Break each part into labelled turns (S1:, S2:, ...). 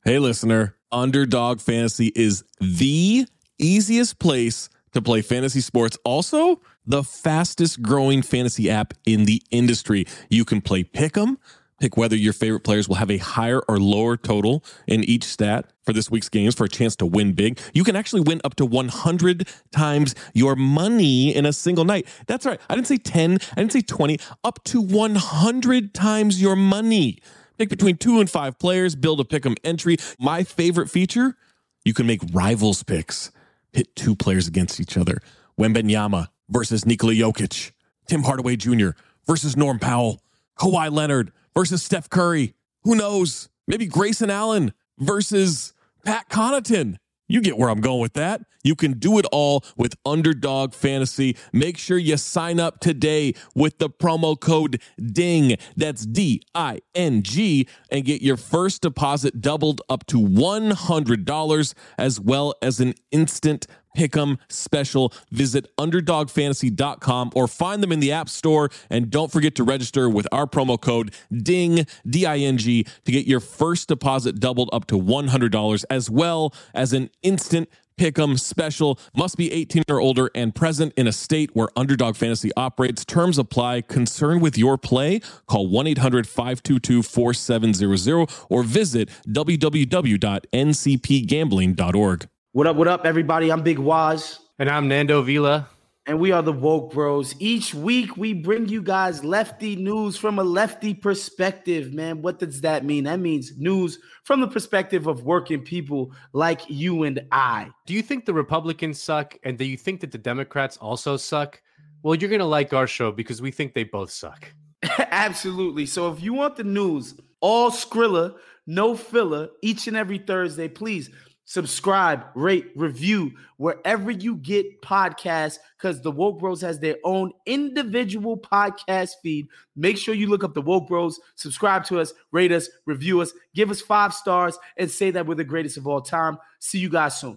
S1: Hey, listener, Underdog Fantasy is the easiest place to play fantasy sports. Also, the fastest growing fantasy app in the industry. You can play Pick'em, pick whether your favorite players will have a higher or lower total in each stat for this week's games for a chance to win big. You can actually win up to 100 times your money in a single night. That's right. I didn't say 10. I didn't say 20. Up to 100 times your money. Pick between 2 and 5 players, build a Pick'em entry. My favorite feature, you can make rivals picks. Pit 2 players against each other. Wembanyama versus Nikola Jokic. Tim Hardaway Jr. versus Norm Powell. Kawhi Leonard versus Steph Curry. Who knows? Maybe Grayson Allen versus Pat Connaughton. You get where I'm going with that. You can do it all with Underdog Fantasy. Make sure you sign up today with the promo code DING. That's DING. And get your first deposit doubled up to $100, as well as an instant Pick'em special. Visit UnderdogFantasy.com or find them in the App Store. And don't forget to register with our promo code DING, D-I-N-G, to get your first deposit doubled up to $100, as well as an instant Pick'em special. Must be 18 or older and present in a state where Underdog Fantasy operates. Terms apply. Concerned with your play? Call 1-800-522-4700 or visit www.ncpgambling.org.
S2: What up, everybody? I'm Big Waz.
S3: And I'm Nando Vila.
S2: And we are the Woke Bros. Each week, we bring you guys lefty news from a lefty perspective, man. What does that mean? That means news from the perspective of working people like you and I.
S3: Do you think the Republicans suck? And do you think that the Democrats also suck? Well, you're going to like our show because we think they both suck.
S2: Absolutely. So if you want the news, all Skrilla, no filler, each and every Thursday, please subscribe, rate, review, wherever you get podcasts, because the Woke Bros has their own individual podcast feed. Make sure you look up the Woke Bros, subscribe to us, rate us, review us, give us 5 stars, and say that we're the greatest of all time. See you guys soon.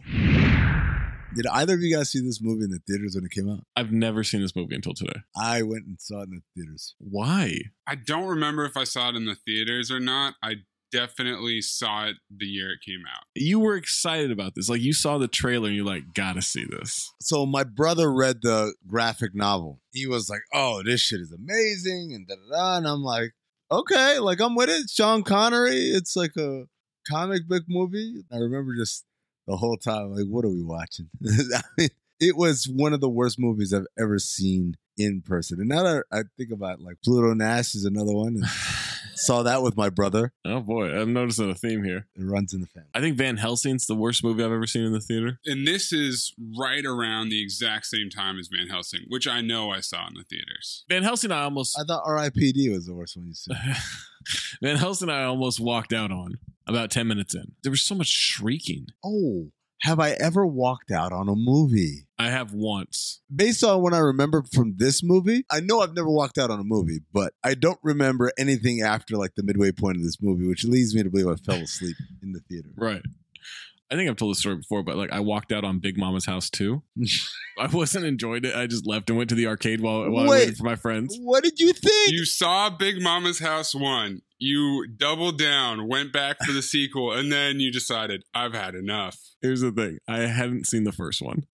S4: Did either of you guys see this movie in the theaters when it came out?
S1: I've never seen this movie until today.
S4: I went and saw it in the theaters.
S1: Why?
S5: I don't remember if I saw it in the theaters or not. I definitely saw it the year it came out.
S1: You were excited about this. Like, you saw the trailer and you're like, gotta see this.
S4: So my brother read the graphic novel. He was like, oh, this shit is amazing, and da-da-da. And I'm like, okay, like, I'm with it. Sean Connery. It's like a comic book movie. I remember just the whole time, like, what are we watching? I mean, it was one of the worst movies I've ever seen in person. And now that I think about it, like, Pluto Nash is another one. And saw that with my brother.
S1: Oh boy, I'm noticing a theme here.
S4: It runs in the family.
S1: I think Van Helsing's the worst movie I've ever seen in the theater.
S5: And this is right around the exact same time as Van Helsing, which I know I saw in the theaters.
S1: Van Helsing, I
S4: thought R.I.P.D. was the worst one you saw.
S1: Van Helsing, I almost walked out on about 10 minutes in. There was so much shrieking.
S4: Oh, have I ever walked out on a movie?
S1: I have once.
S4: Based on what I remember from this movie, I know I've never walked out on a movie, but I don't remember anything after like the midway point of this movie, which leads me to believe I fell asleep in the theater.
S1: Right. I think I've told this story before, but like I walked out on Big Mama's House 2. I wasn't enjoying it. I just left and went to the arcade while I waited for my friends.
S4: What did you think?
S5: You saw Big Mama's House 1. You doubled down, went back for the sequel, and then you decided, I've had enough.
S1: Here's the thing. I hadn't seen the first one.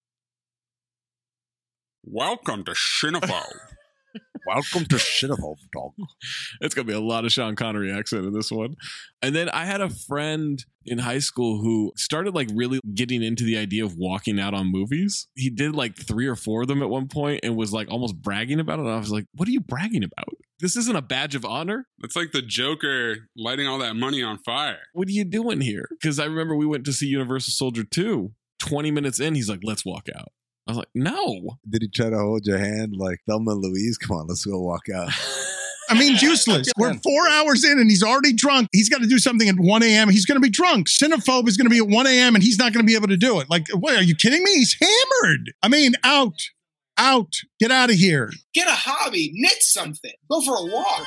S5: Welcome to Cinephobe.
S4: Welcome to Cinephobe, dog.
S1: It's going to be a lot of Sean Connery accent in this one. And then I had a friend in high school who started like really getting into the idea of walking out on movies. He did like 3 or 4 of them at one point and was like almost bragging about it. And I was like, what are you bragging about? This isn't a badge of honor.
S5: It's like the Joker lighting all that money on fire.
S1: What are you doing here? Because I remember we went to see Universal Soldier 2. 20 minutes in, he's like, let's walk out. I was like, no.
S4: Did he try to hold your hand like Thelma and Louise? Come on, let's go walk out.
S6: I mean, useless. We're 4 hours in and he's already drunk. He's got to do something at 1 a.m. He's going to be drunk. Cinephobe is going to be at 1 a.m. and he's not going to be able to do it. Like, what, are you kidding me? He's hammered. I mean, out. Get out of here.
S7: Get a hobby. Knit something. Go for a walk.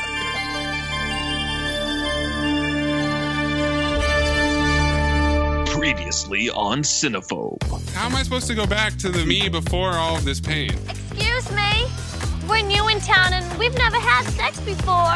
S8: Previously on Cinephobe.
S5: How am I supposed to go back to the me before all of this pain?
S9: Excuse me? We're new in town and we've never had sex before.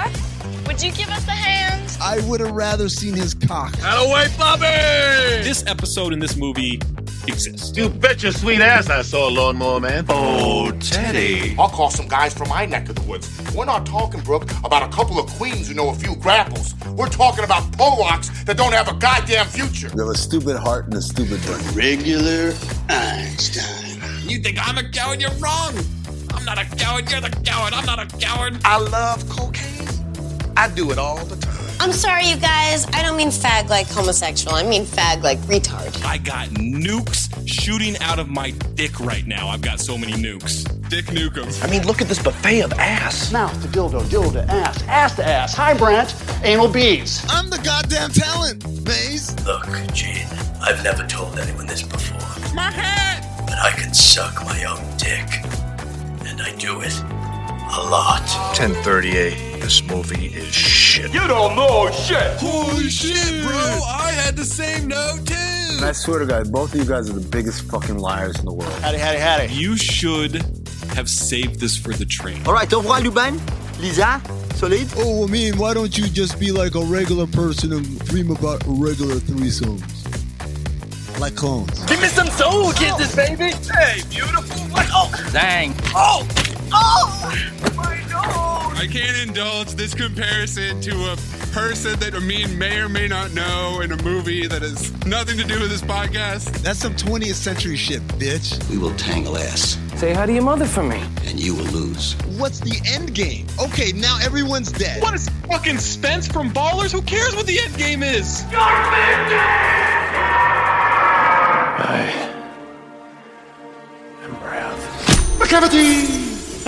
S9: Would you give us a hand?
S4: I would have rather seen his cock.
S8: Away, Bobby! This episode in this movie exists.
S10: You bet your sweet ass I saw a lawnmower man.
S8: Oh, Teddy.
S11: I'll call some guys from my neck of the woods. We're not talking, Brooke, about a couple of queens who know a few grapples. We're talking about Polacks that don't have a goddamn future.
S4: You have a stupid heart and a stupid brain.
S10: Regular Einstein.
S8: You think I'm a coward? You're wrong. I'm not a coward. You're the coward. I'm not a coward.
S10: I love cocaine. I do it all the time.
S9: I'm sorry, you guys. I don't mean fag like homosexual. I mean fag like retard.
S8: I got nukes shooting out of my dick right now. I've got so many nukes.
S5: Dick Nukem.
S10: I mean, look at this buffet of ass.
S12: Mouth to dildo, dildo to ass to ass. Hi, Brant. Anal beads.
S4: I'm the goddamn talent, Maze.
S13: Look, Gene, I've never told anyone this before.
S8: My head!
S13: But I can suck my own dick. And I do it a lot.
S10: 1038. This movie is shit.
S11: You don't know shit.
S8: Holy shit, bro! I had the same note too.
S4: And I swear to God, both of you guys are the biggest fucking liars in the world.
S10: Howdy.
S8: You should have saved this for the train.
S12: All right, au revoir, Lubin. Lisa, solid.
S4: Oh, I mean, why don't you just be like a regular person and dream about regular threesomes? Like clones.
S12: Give me some soul kisses, baby.
S8: Hey, beautiful. What? Oh,
S12: Dang.
S8: oh!
S12: My nose.
S5: I can't indulge this comparison to a person that Amin may or may not know in a movie that has nothing to do with this podcast.
S4: That's some 20th century shit, bitch.
S10: We will tangle ass,
S12: Say hi to your mother for me.
S10: and you will lose.
S4: What's the end game? Okay, now everyone's dead.
S8: What is fucking Spence from Ballers? Who cares what the end game is?
S10: I am proud.
S11: McCavity!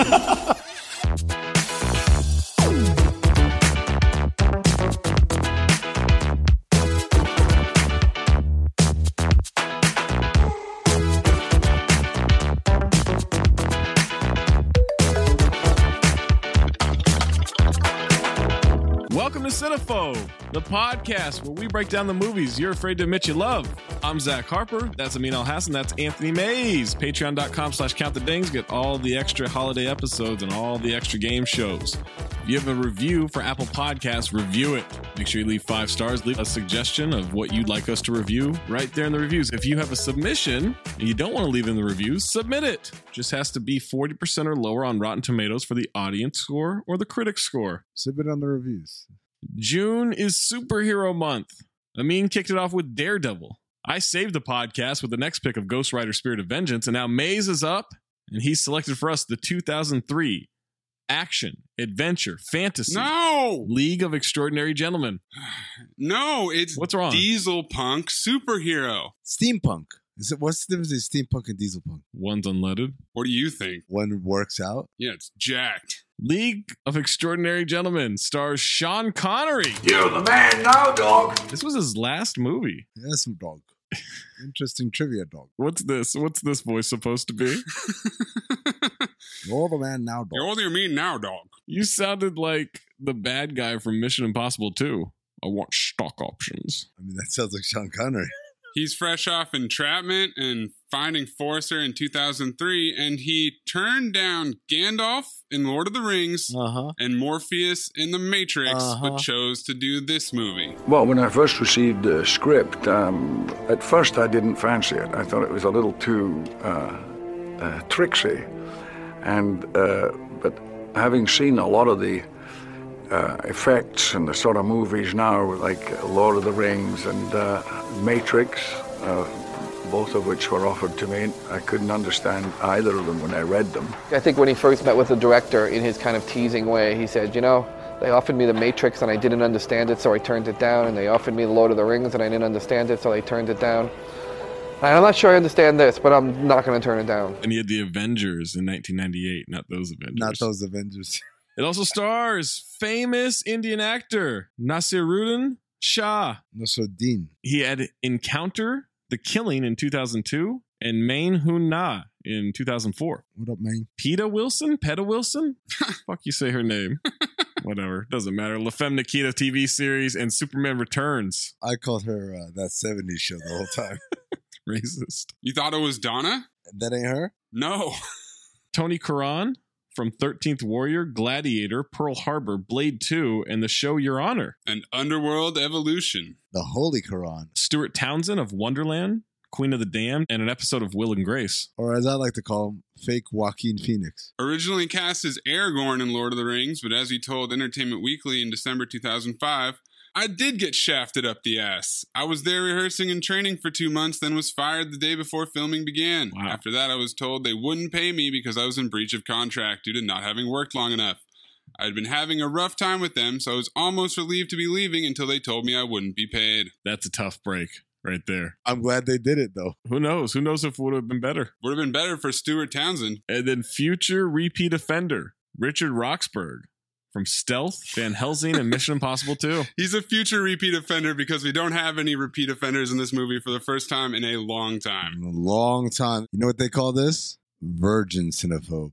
S1: Welcome to Cinephobe, the podcast where we break down the movies you're afraid to admit you love. I'm Zach Harper. That's Amin Al-Hassan. That's Anthony Mays. Patreon.com/CountTheDings. Get all the extra holiday episodes and all the extra game shows. If you have a review for Apple Podcasts, review it. Make sure you leave 5 stars. Leave a suggestion of what you'd like us to review right there in the reviews. If you have a submission and you don't want to leave in the reviews, submit it. Just has to be 40% or lower on Rotten Tomatoes for the audience score or the critic score.
S4: Submit on the reviews.
S1: June is superhero month. Amin kicked it off with Daredevil. I saved the podcast with the next pick of Ghost Rider Spirit of Vengeance, and now Maze is up, and he's selected for us the 2003 action, adventure, fantasy
S5: No!
S1: League of Extraordinary Gentlemen.
S5: No, it's
S1: What's wrong?
S5: Diesel Punk Superhero.
S4: Steampunk. What's the difference between steampunk and diesel punk?
S1: One's unleaded.
S5: What do you think?
S4: One works out.
S5: Yeah, it's jacked.
S1: League of Extraordinary Gentlemen stars Sean Connery.
S11: You're the man now, dog.
S1: This was his last movie.
S4: That's some dog. Interesting trivia, dog.
S1: What's this? What's this voice supposed to be?
S4: You're the man now, dog.
S5: You're older than me now, dog.
S1: You sounded like the bad guy from Mission Impossible 2. I want stock options.
S4: I mean, that sounds like Sean Connery.
S5: He's fresh off Entrapment and Finding Forrester in 2003, and he turned down Gandalf in Lord of the Rings and Morpheus in The Matrix, but chose to do this movie.
S14: Well, when I first received the script, at first I didn't fancy it. I thought it was a little too tricksy. But having seen a lot of the effects and the sort of movies now, like Lord of the Rings and Matrix, both of which were offered to me, I couldn't understand either of them when I read them.
S15: I think when he first met with the director, in his kind of teasing way, he said, you know, they offered me The Matrix and I didn't understand it, so I turned it down, and they offered me The Lord of the Rings and I didn't understand it, so I turned it down. And I'm not sure I understand this, but I'm not going to turn it down.
S1: And he had the Avengers in 1998, not those Avengers.
S4: Not those Avengers.
S1: It also stars famous Indian actor Nasiruddin Shah.
S4: Nasiruddin.
S1: He had Encounter, The Killing in 2002, and Main Hun Na in 2004.
S4: What up, Main?
S1: Peta Wilson? Fuck you say her name. Whatever. Doesn't matter. La Femme Nikita TV series and Superman Returns.
S4: I called her that 70s show the whole time.
S1: Racist.
S5: You thought it was Donna?
S4: That ain't her?
S5: No.
S1: Tony Karan from 13th Warrior, Gladiator, Pearl Harbor, Blade 2, and the show Your Honor.
S5: And Underworld Evolution.
S4: The Holy Quran.
S1: Stuart Townsend of Wonderland, Queen of the Damned, and an episode of Will and Grace.
S4: Or as I like to call him, fake Joaquin Phoenix.
S5: Originally cast as Aragorn in Lord of the Rings, but as he told Entertainment Weekly in December 2005, I did get shafted up the ass. I was there rehearsing and training for 2 months, then was fired the day before filming began. Wow. After that, I was told they wouldn't pay me because I was in breach of contract due to not having worked long enough. I had been having a rough time with them, so I was almost relieved to be leaving until they told me I wouldn't be paid.
S1: That's a tough break. Right there.
S4: I'm glad they did it, though.
S1: Who knows? Who knows if it would have been better?
S5: Would have been better for Stuart Townsend.
S1: And then future repeat offender, Richard Roxburgh from Stealth, Van Helsing, and Mission Impossible 2.
S5: He's a future repeat offender because we don't have any repeat offenders in this movie for the first time in a long time.
S4: In a long time. You know what they call this? Virgin cinephobe.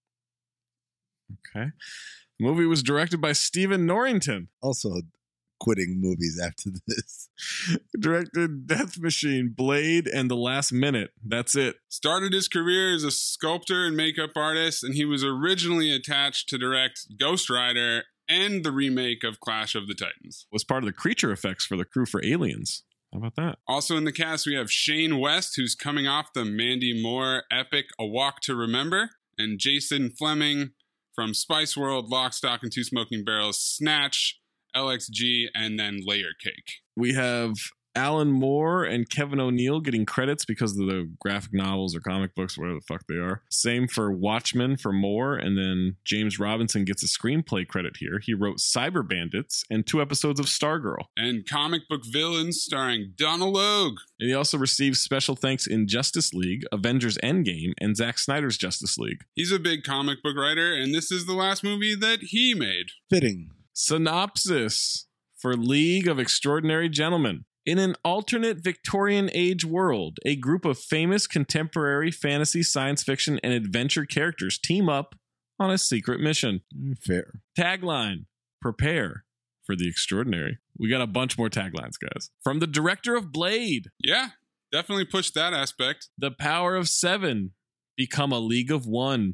S1: Okay. The movie was directed by Stephen Norrington.
S4: Also quitting movies after this.
S1: Directed Death Machine, Blade, and The Last Minute. That's it.
S5: Started his career as a sculptor and makeup artist, and he was originally attached to direct Ghost Rider and the remake of Clash of the Titans.
S1: Was part of the creature effects for the crew for Aliens. How about that?
S5: Also in the cast, we have Shane West, who's coming off the Mandy Moore epic A Walk to Remember, and Jason Fleming from Spice World, Lock, Stock, and Two Smoking Barrels, Snatch, LXG, and then Layer Cake.
S1: We have Alan Moore and Kevin O'Neill getting credits because of the graphic novels or comic books, whatever the fuck they are. Same for Watchmen for Moore, and then James Robinson gets a screenplay credit here. He wrote Cyber Bandits and 2 episodes of Stargirl.
S5: And Comic Book Villains starring Donald Logue.
S1: And he also received special thanks in Justice League, Avengers Endgame, and Zack Snyder's Justice League.
S5: He's a big comic book writer, and this is the last movie that he made.
S4: Fitting.
S1: Synopsis for League of Extraordinary Gentlemen. In an alternate Victorian age world, a group of famous contemporary fantasy, science fiction, and adventure characters team up on a secret mission.
S4: Fair.
S1: Tagline: prepare for the extraordinary. We got a bunch more taglines, guys. From the director of Blade.
S5: Yeah, definitely pushed that aspect.
S1: The Power of 7. Become a League of One.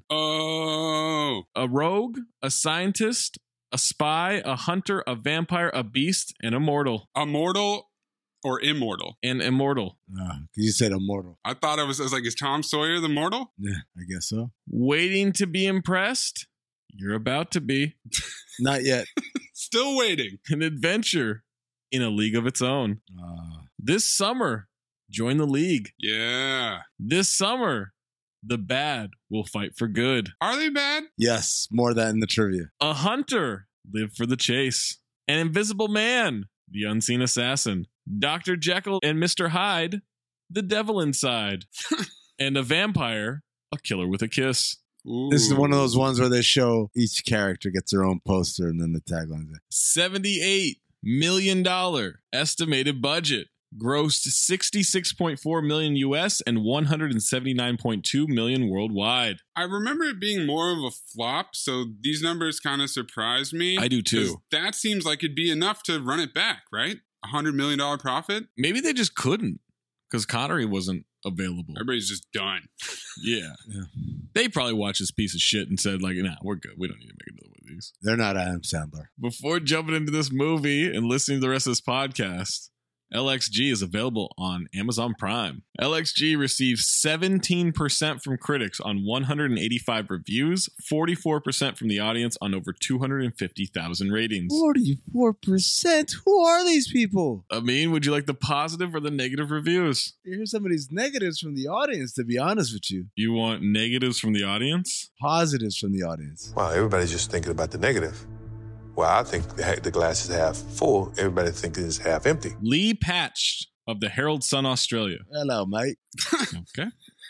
S5: Oh.
S1: A rogue, a scientist, a spy, a hunter, a vampire, a beast, and a mortal.
S5: A mortal or immortal?
S1: And immortal.
S4: You said immortal.
S5: I thought I was like, is Tom Sawyer the mortal?
S4: Yeah, I guess so.
S1: Waiting to be impressed? You're about to be.
S4: Not yet.
S5: Still waiting.
S1: An adventure in a league of its own. This summer, join the league.
S5: Yeah.
S1: This summer, the bad will fight for good.
S5: Are they bad?
S4: Yes, more of that in the trivia.
S1: A hunter, live for the chase. An invisible man, the unseen assassin. Dr. Jekyll and Mr. Hyde, the devil inside. And a vampire, a killer with a kiss.
S5: Ooh.
S4: This is one of those ones where they show each character gets their own poster and then the taglines.
S1: $78 million estimated budget. Grossed $66.4 million US and $179.2 million worldwide.
S5: I remember it being more of a flop, so these numbers kind of surprised me.
S1: I do too.
S5: That seems like it'd be enough to run it back, right? $100 million profit?
S1: Maybe they just couldn't because Connery wasn't available.
S5: Everybody's just done.
S1: Yeah. They probably watched this piece of shit and said, like, nah, we're good. We don't need to make another one of these.
S4: They're not Adam Sandler.
S1: Before jumping into this movie and listening to the rest of this podcast, LXG is available on Amazon Prime. LXG received 17% from critics on 185 reviews, 44% from the audience on over 250,000 ratings.
S4: 44%? Who are these people?
S1: I mean, would you like the positive or the negative reviews?
S4: Here's some of these negatives from the audience, to be honest with you.
S1: You want negatives from the audience?
S4: Positives from the audience.
S16: Wow, everybody's just thinking about the negative. Well, I think the glass is half full. Everybody thinks it's half empty.
S1: Lee Patch of the Herald Sun Australia.
S4: Hello, mate.
S1: Okay.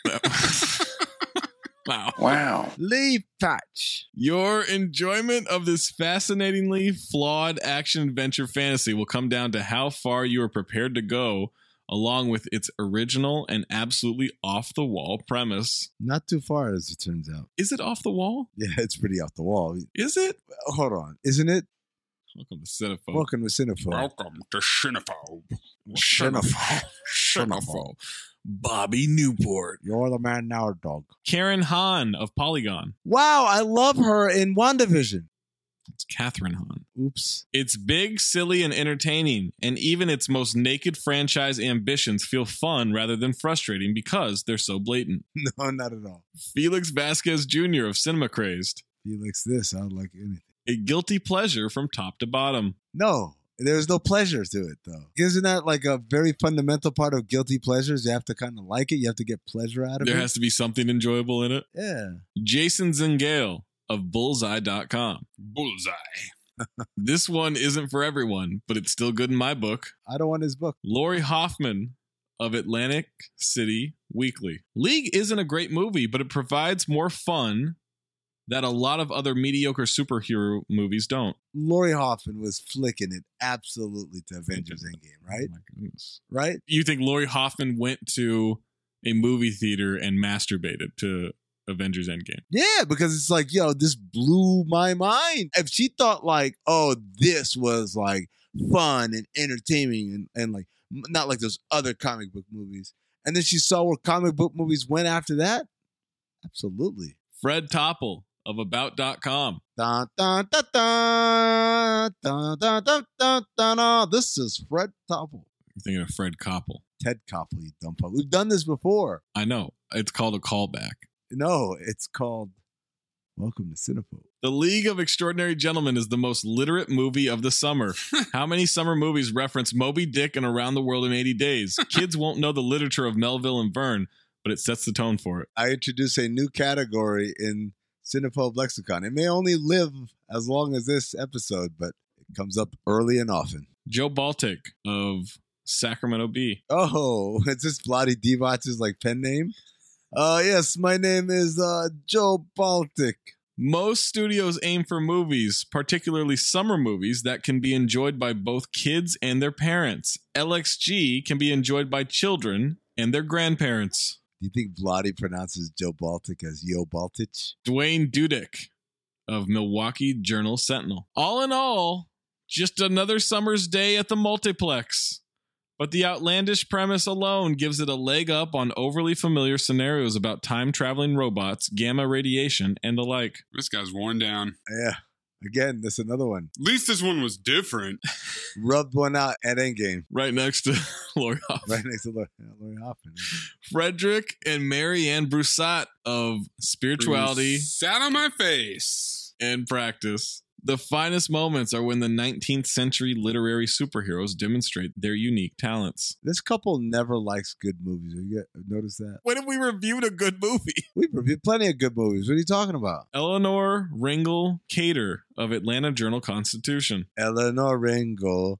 S1: Wow.
S4: Wow. Lee Patch.
S1: Your enjoyment of this fascinatingly flawed action-adventure fantasy will come down to how far you are prepared to go, along with its original and absolutely off-the-wall premise.
S4: Not too far, as it turns out.
S1: Is it off the wall?
S4: Yeah, it's pretty off the wall.
S1: Is it?
S4: Hold on. Isn't it?
S1: Welcome to Cinephobe.
S4: Welcome to Cinephobe.
S5: Welcome to Cinephobe.
S4: Cinephobe.
S1: Cinephobe. Bobby Newport.
S4: You're the man now, dog.
S1: Karen Hahn of Polygon.
S4: Wow, I love her in WandaVision.
S1: It's Catherine Hahn.
S4: Oops.
S1: It's big, silly, and entertaining, and even its most naked franchise ambitions feel fun rather than frustrating because they're so blatant.
S4: No, not at all.
S1: Felix Vasquez Jr. of Cinema Crazed.
S4: Felix this, I would like anything.
S1: A guilty pleasure from top to bottom.
S4: No, there's no pleasure to it, though. Isn't that like a very fundamental part of guilty pleasures? You have to kind of like it. You have to get pleasure out of it.
S1: There has to be something enjoyable in it.
S4: Yeah.
S1: Jason Zingale of Bullseye.com.
S5: Bullseye.
S1: This one isn't for everyone, but it's still good in my book.
S4: I don't want his book.
S1: Lori Hoffman of Atlantic City Weekly. League isn't a great movie, but it provides more fun that a lot of other mediocre superhero movies don't.
S4: Lori Hoffman was flicking it absolutely to Avengers Endgame, right?
S1: Oh my goodness.
S4: Right?
S1: You think Lori Hoffman went to a movie theater and masturbated to Avengers Endgame?
S4: Yeah, because it's like, yo, this blew my mind. If she thought like, oh, this was like fun and entertaining and like not like those other comic book movies, and then she saw where comic book movies went after that, absolutely.
S1: Fred Topple of About.com.
S4: Dun, dun, dun, dun, dun, dun, dun, dun, dun, dun. This is Fred Topple.
S1: You're thinking of Fred Koppel.
S4: Ted Koppel, you dumb fuck. We've done this before.
S1: I know. It's called a callback.
S4: No, it's called Welcome to Cinephobe.
S1: The League of Extraordinary Gentlemen is the most literate movie of the summer. How many summer movies reference Moby Dick and Around the World in 80 Days? Kids won't know the literature of Melville and Verne, but it sets the tone for it.
S4: I introduce a new category in Cinephobe Lexicon. It may only live as long as this episode, but it comes up early and often.
S1: Joe Baltic of Sacramento Bee.
S4: Oh, is this Bloody Divach's like pen name? Yes, my name is Joe Baltic.
S1: Most studios aim for movies, particularly summer movies, that can be enjoyed by both kids and their parents. LXG can be enjoyed by children and their grandparents.
S4: Do you think Bloody pronounces Joe Baltic as Yo Baltich?
S1: Dwayne Dudek of Milwaukee Journal Sentinel. All in all, just another summer's day at the multiplex. But the outlandish premise alone gives it a leg up on overly familiar scenarios about time-traveling robots, gamma radiation, and the like.
S5: This guy's worn down.
S4: Yeah. Again, that's another one.
S5: At least this one was different.
S4: Rubbed one out at Endgame.
S1: Right next to Lori Hoffman.
S4: Right next to Lori Hoffman.
S1: Frederick and Mary Ann Broussat of Spirituality.
S5: Sat on my face.
S1: And Practice. The finest moments are when the 19th century literary superheroes demonstrate their unique talents.
S4: This couple never likes good movies. Have you noticed that?
S1: When have we reviewed a good movie?
S4: We've reviewed plenty of good movies. What are you talking about?
S1: Eleanor Ringel Cater of Atlanta Journal-Constitution.
S4: Eleanor Ringel.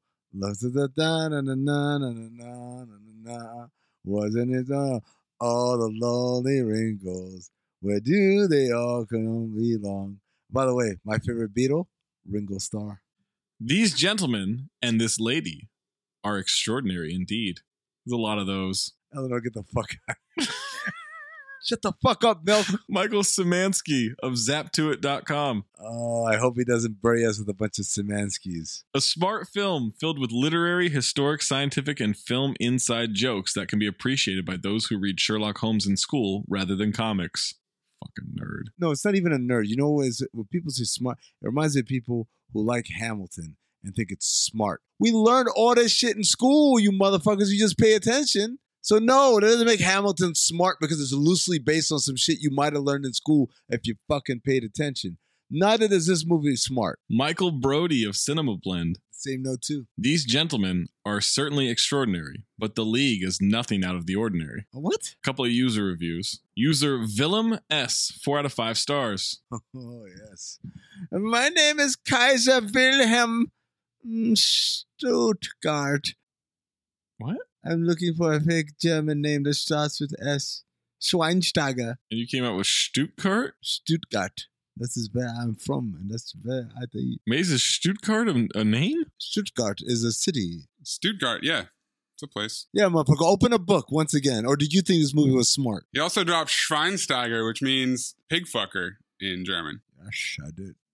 S4: Wasn't it all the lonely wrinkles? Where do they all come belong? By the way, my favorite Beatle, Ringo Starr.
S1: These gentlemen and this lady are extraordinary indeed. There's a lot of those.
S4: Eleanor, get the fuck out. Shut the fuck up, Milk.
S1: Michael Szymanski of Zaptoit.com.
S4: Oh, I hope he doesn't bury us with a bunch of Szymanskis.
S1: A smart film filled with literary, historic, scientific, and film inside jokes that can be appreciated by those who read Sherlock Holmes in school rather than comics. Fucking nerd.
S4: No, it's not even a nerd. You know, when people say smart, it reminds me of people who like Hamilton and think it's smart. We learned all this shit in school, you motherfuckers. You just pay attention. So no, it doesn't make Hamilton smart because it's loosely based on some shit you might have learned in school if you fucking paid attention. Neither does this movie smart.
S1: Michael Brody of Cinema Blend.
S4: Same note too.
S1: These gentlemen are certainly extraordinary, but the League is nothing out of the ordinary.
S4: What?
S1: A couple of user reviews. User Willem S, 4 out of 5 stars.
S4: Oh, yes. My name is Kaiser Wilhelm Stuttgart.
S1: What?
S4: I'm looking for a fake German name that starts with S. Schweinsteiger.
S1: And you came out with Stuttgart?
S4: Stuttgart. This is where I'm from, and that's where I think.
S1: Maze, is Stuttgart a name?
S4: Stuttgart is a city.
S5: Stuttgart, yeah. It's a place.
S4: Yeah, motherfucker. Open a book once again. Or did you think this movie was smart?
S5: He also dropped Schweinsteiger, which means pig fucker in German.
S4: Yes, I did.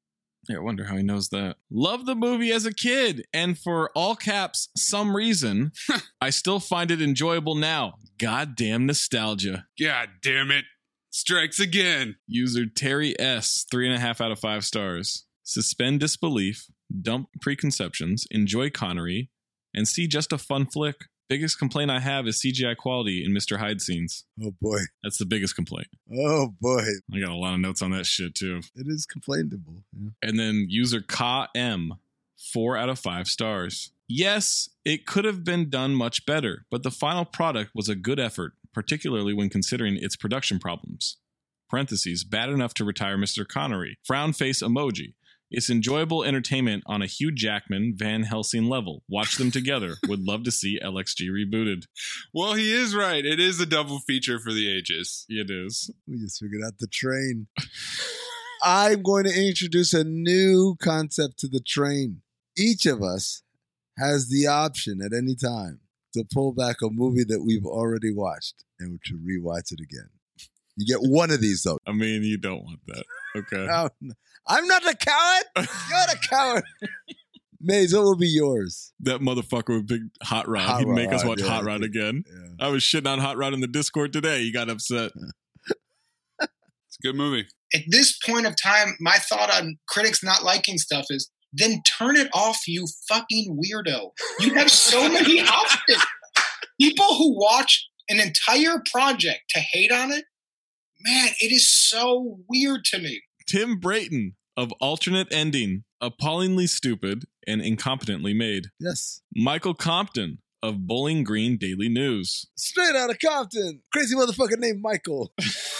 S1: Yeah, I wonder how he knows that. Love the movie as a kid, and for all caps, some reason, I still find it enjoyable now. Goddamn nostalgia.
S5: God damn it. Strikes again.
S1: User Terry S, 3.5 out of 5 stars. Suspend disbelief, dump preconceptions, enjoy Connery, and see just a fun flick. Biggest complaint I have is CGI quality in Mr. Hyde scenes.
S4: Oh, boy.
S1: That's the biggest complaint.
S4: Oh, boy.
S1: I got a lot of notes on that shit, too.
S4: It is complainable. Yeah.
S1: And then user Ka M, 4 out of 5 stars. Yes, it could have been done much better, but the final product was a good effort, particularly when considering its production problems. Parentheses, bad enough to retire Mr. Connery. Frown face emoji. It's enjoyable entertainment on a Hugh Jackman, Van Helsing level. Watch them together. Would love to see LXG rebooted.
S5: Well, he is right. It is a double feature for the ages.
S1: It is.
S4: We just figured out the train. I'm going to introduce a new concept to the train. Each of us has the option at any time to pull back a movie that we've already watched and to rewatch it again. You get one of these, though.
S1: I mean, you don't want that. Okay.
S4: I'm not a coward. You're a coward. Maze, what will be yours?
S1: That motherfucker with big Hot Rod. He'd make us watch Hot Rod again. Yeah. I was shitting on Hot Rod in the Discord today. He got upset.
S5: It's a good movie.
S7: At this point of time, my thought on critics not liking stuff is, then turn it off, you fucking weirdo. You have so many options. People who watch an entire project to hate on it, man, it is so weird to me.
S1: Tim Brayton of Alternate Ending, appallingly stupid and incompetently made.
S4: Yes.
S1: Michael Compton of Bowling Green Daily News.
S4: Straight out of Compton. Crazy motherfucker named Michael.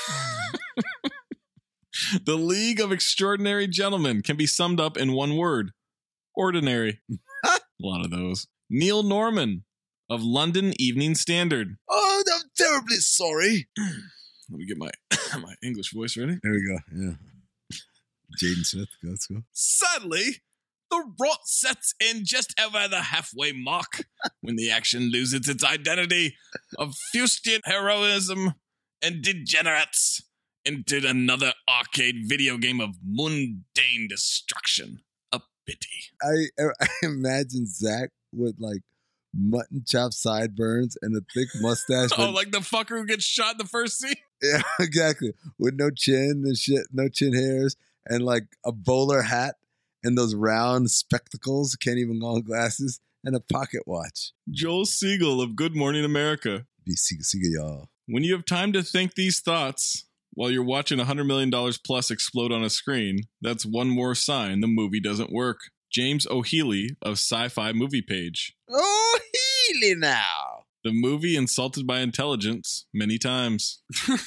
S1: The League of Extraordinary Gentlemen can be summed up in one word. Ordinary. A lot of those. Neil Norman of London Evening Standard.
S4: Oh, I'm terribly sorry.
S1: Let me get my my English voice ready.
S4: There we go. Yeah. Jaden Smith, let's go.
S1: Suddenly, the rot sets in just over the halfway mark when the action loses its identity of Faustian heroism and degenerates into another arcade video game of mundane destruction. A pity.
S4: I imagine Zach with like mutton chop sideburns and a thick mustache.
S1: Oh, like the fucker who gets shot in the first scene?
S4: Yeah, exactly. With no chin and shit, no chin hairs, and like a bowler hat and those round spectacles, can't even go on glasses, and a pocket watch.
S1: Joel Siegel of Good Morning America.
S4: Be Siegel, y'all.
S1: When you have time to think these thoughts while you're watching $100 million plus explode on a screen, that's one more sign the movie doesn't work. James O'Healy of Sci-Fi Movie Page.
S4: O'Healy now.
S1: The movie insulted by intelligence many times.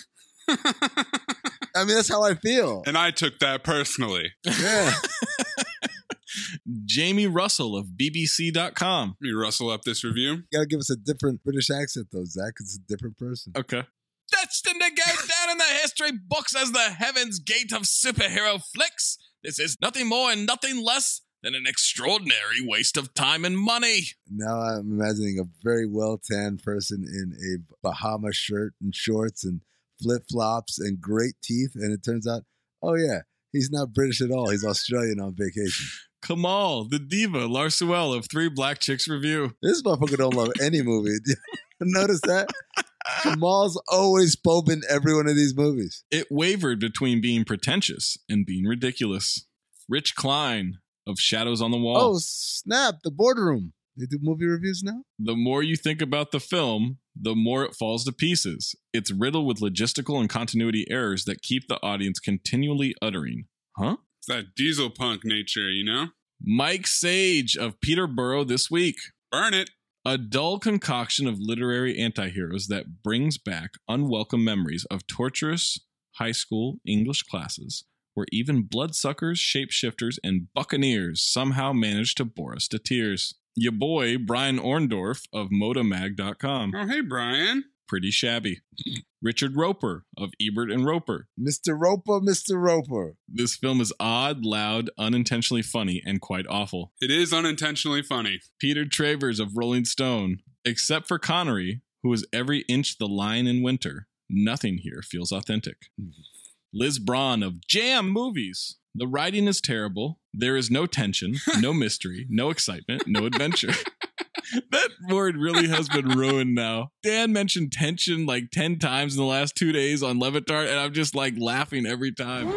S4: I mean, that's how I feel.
S5: And I took that personally.
S4: Yeah.
S1: Jamie Russell of BBC.com.
S5: Let me rustle up this review.
S4: You gotta give us a different British accent, though, Zach. It's a different person.
S1: Okay. Destined to go down in the history books as the Heaven's Gate of superhero flicks, this is nothing more and nothing less than an extraordinary waste of time and money.
S4: Now I'm imagining a very well-tanned person in a Bahama shirt and shorts and flip-flops and great teeth, and it turns out, oh yeah, he's not British at all. He's Australian on vacation.
S1: Kamal, the diva, Larsuel of Three Black Chicks Review.
S4: This motherfucker don't love any movie. Notice that? Kamal's always phobic every one of these movies.
S1: It wavered between being pretentious and being ridiculous. Rich Klein of Shadows on the Wall.
S4: Oh, snap. The Boardroom. They do movie reviews now?
S1: The more you think about the film, the more it falls to pieces. It's riddled with logistical and continuity errors that keep the audience continually uttering, huh?
S5: It's that diesel punk nature, you know?
S1: Mike Sage of Peterborough This Week.
S5: Burn it.
S1: A dull concoction of literary antiheroes that brings back unwelcome memories of torturous high school English classes where even bloodsuckers, shapeshifters, and buccaneers somehow manage to bore us to tears. Your boy, Brian Orndorff of Motomag.com.
S5: Oh, hey, Brian.
S1: Pretty shabby. Richard Roper of Ebert and Roper.
S4: Mr. Roper, Mr. Roper.
S1: This film is odd, loud, unintentionally funny, and quite awful.
S5: It is unintentionally funny.
S1: Peter Travers of Rolling Stone. Except for Connery, who is every inch the lion in winter, nothing here feels authentic.
S17: Liz Braun of Jam Movies. The writing is terrible. There is no tension, no mystery, no excitement, no adventure. That word really has been ruined now. Dan mentioned tension like 10 times in the last 2 days on Levitard, and I'm just like laughing every time.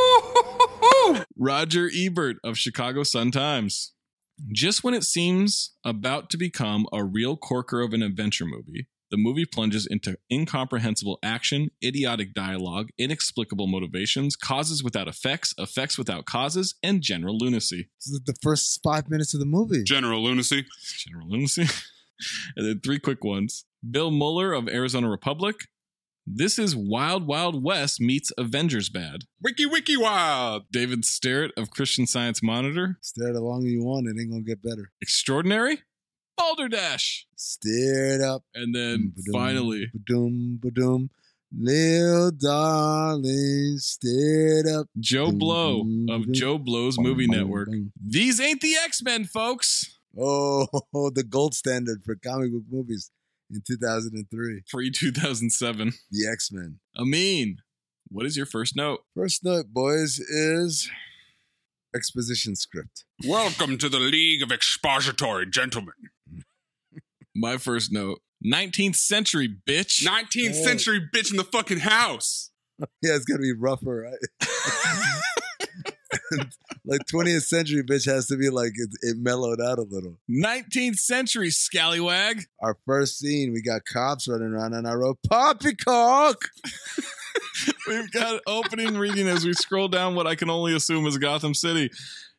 S17: Roger Ebert of Chicago Sun-Times. Just when it seems about to become a real corker of an adventure movie, the movie plunges into incomprehensible action, idiotic dialogue, inexplicable motivations, causes without effects, effects without causes, and general lunacy.
S4: This is the first 5 minutes of the movie.
S5: General lunacy.
S17: General lunacy. And then 3 quick ones. Bill Mueller of Arizona Republic. This is Wild Wild West meets Avengers Bad.
S5: Wiki Wild.
S17: David Starrett of Christian Science Monitor.
S4: Stare it long as you want, it ain't gonna get better.
S17: Extraordinary. Balderdash.
S4: Stare it up.
S17: And then finally.
S4: Ba-doom. Lil darling, stare it up.
S17: Joe Blow of Joe Blow's Movie Network. These ain't the X-Men, folks.
S4: Oh, the gold standard for comic book movies in 2003.
S17: Pre-2007.
S4: The X-Men.
S17: Amin, what is your first note?
S4: First note, boys, is exposition script.
S5: Welcome to the League of Expository Gentlemen.
S17: My first note, 19th century, bitch.
S5: 19th century bitch in the fucking house.
S4: Yeah, it's going to be rougher, right? Like 20th century bitch has to be like it mellowed out a little.
S17: 19th century scallywag.
S4: Our first scene, we got cops running around and I wrote poppycock.
S17: We've got opening reading as we scroll down what I can only assume is Gotham City.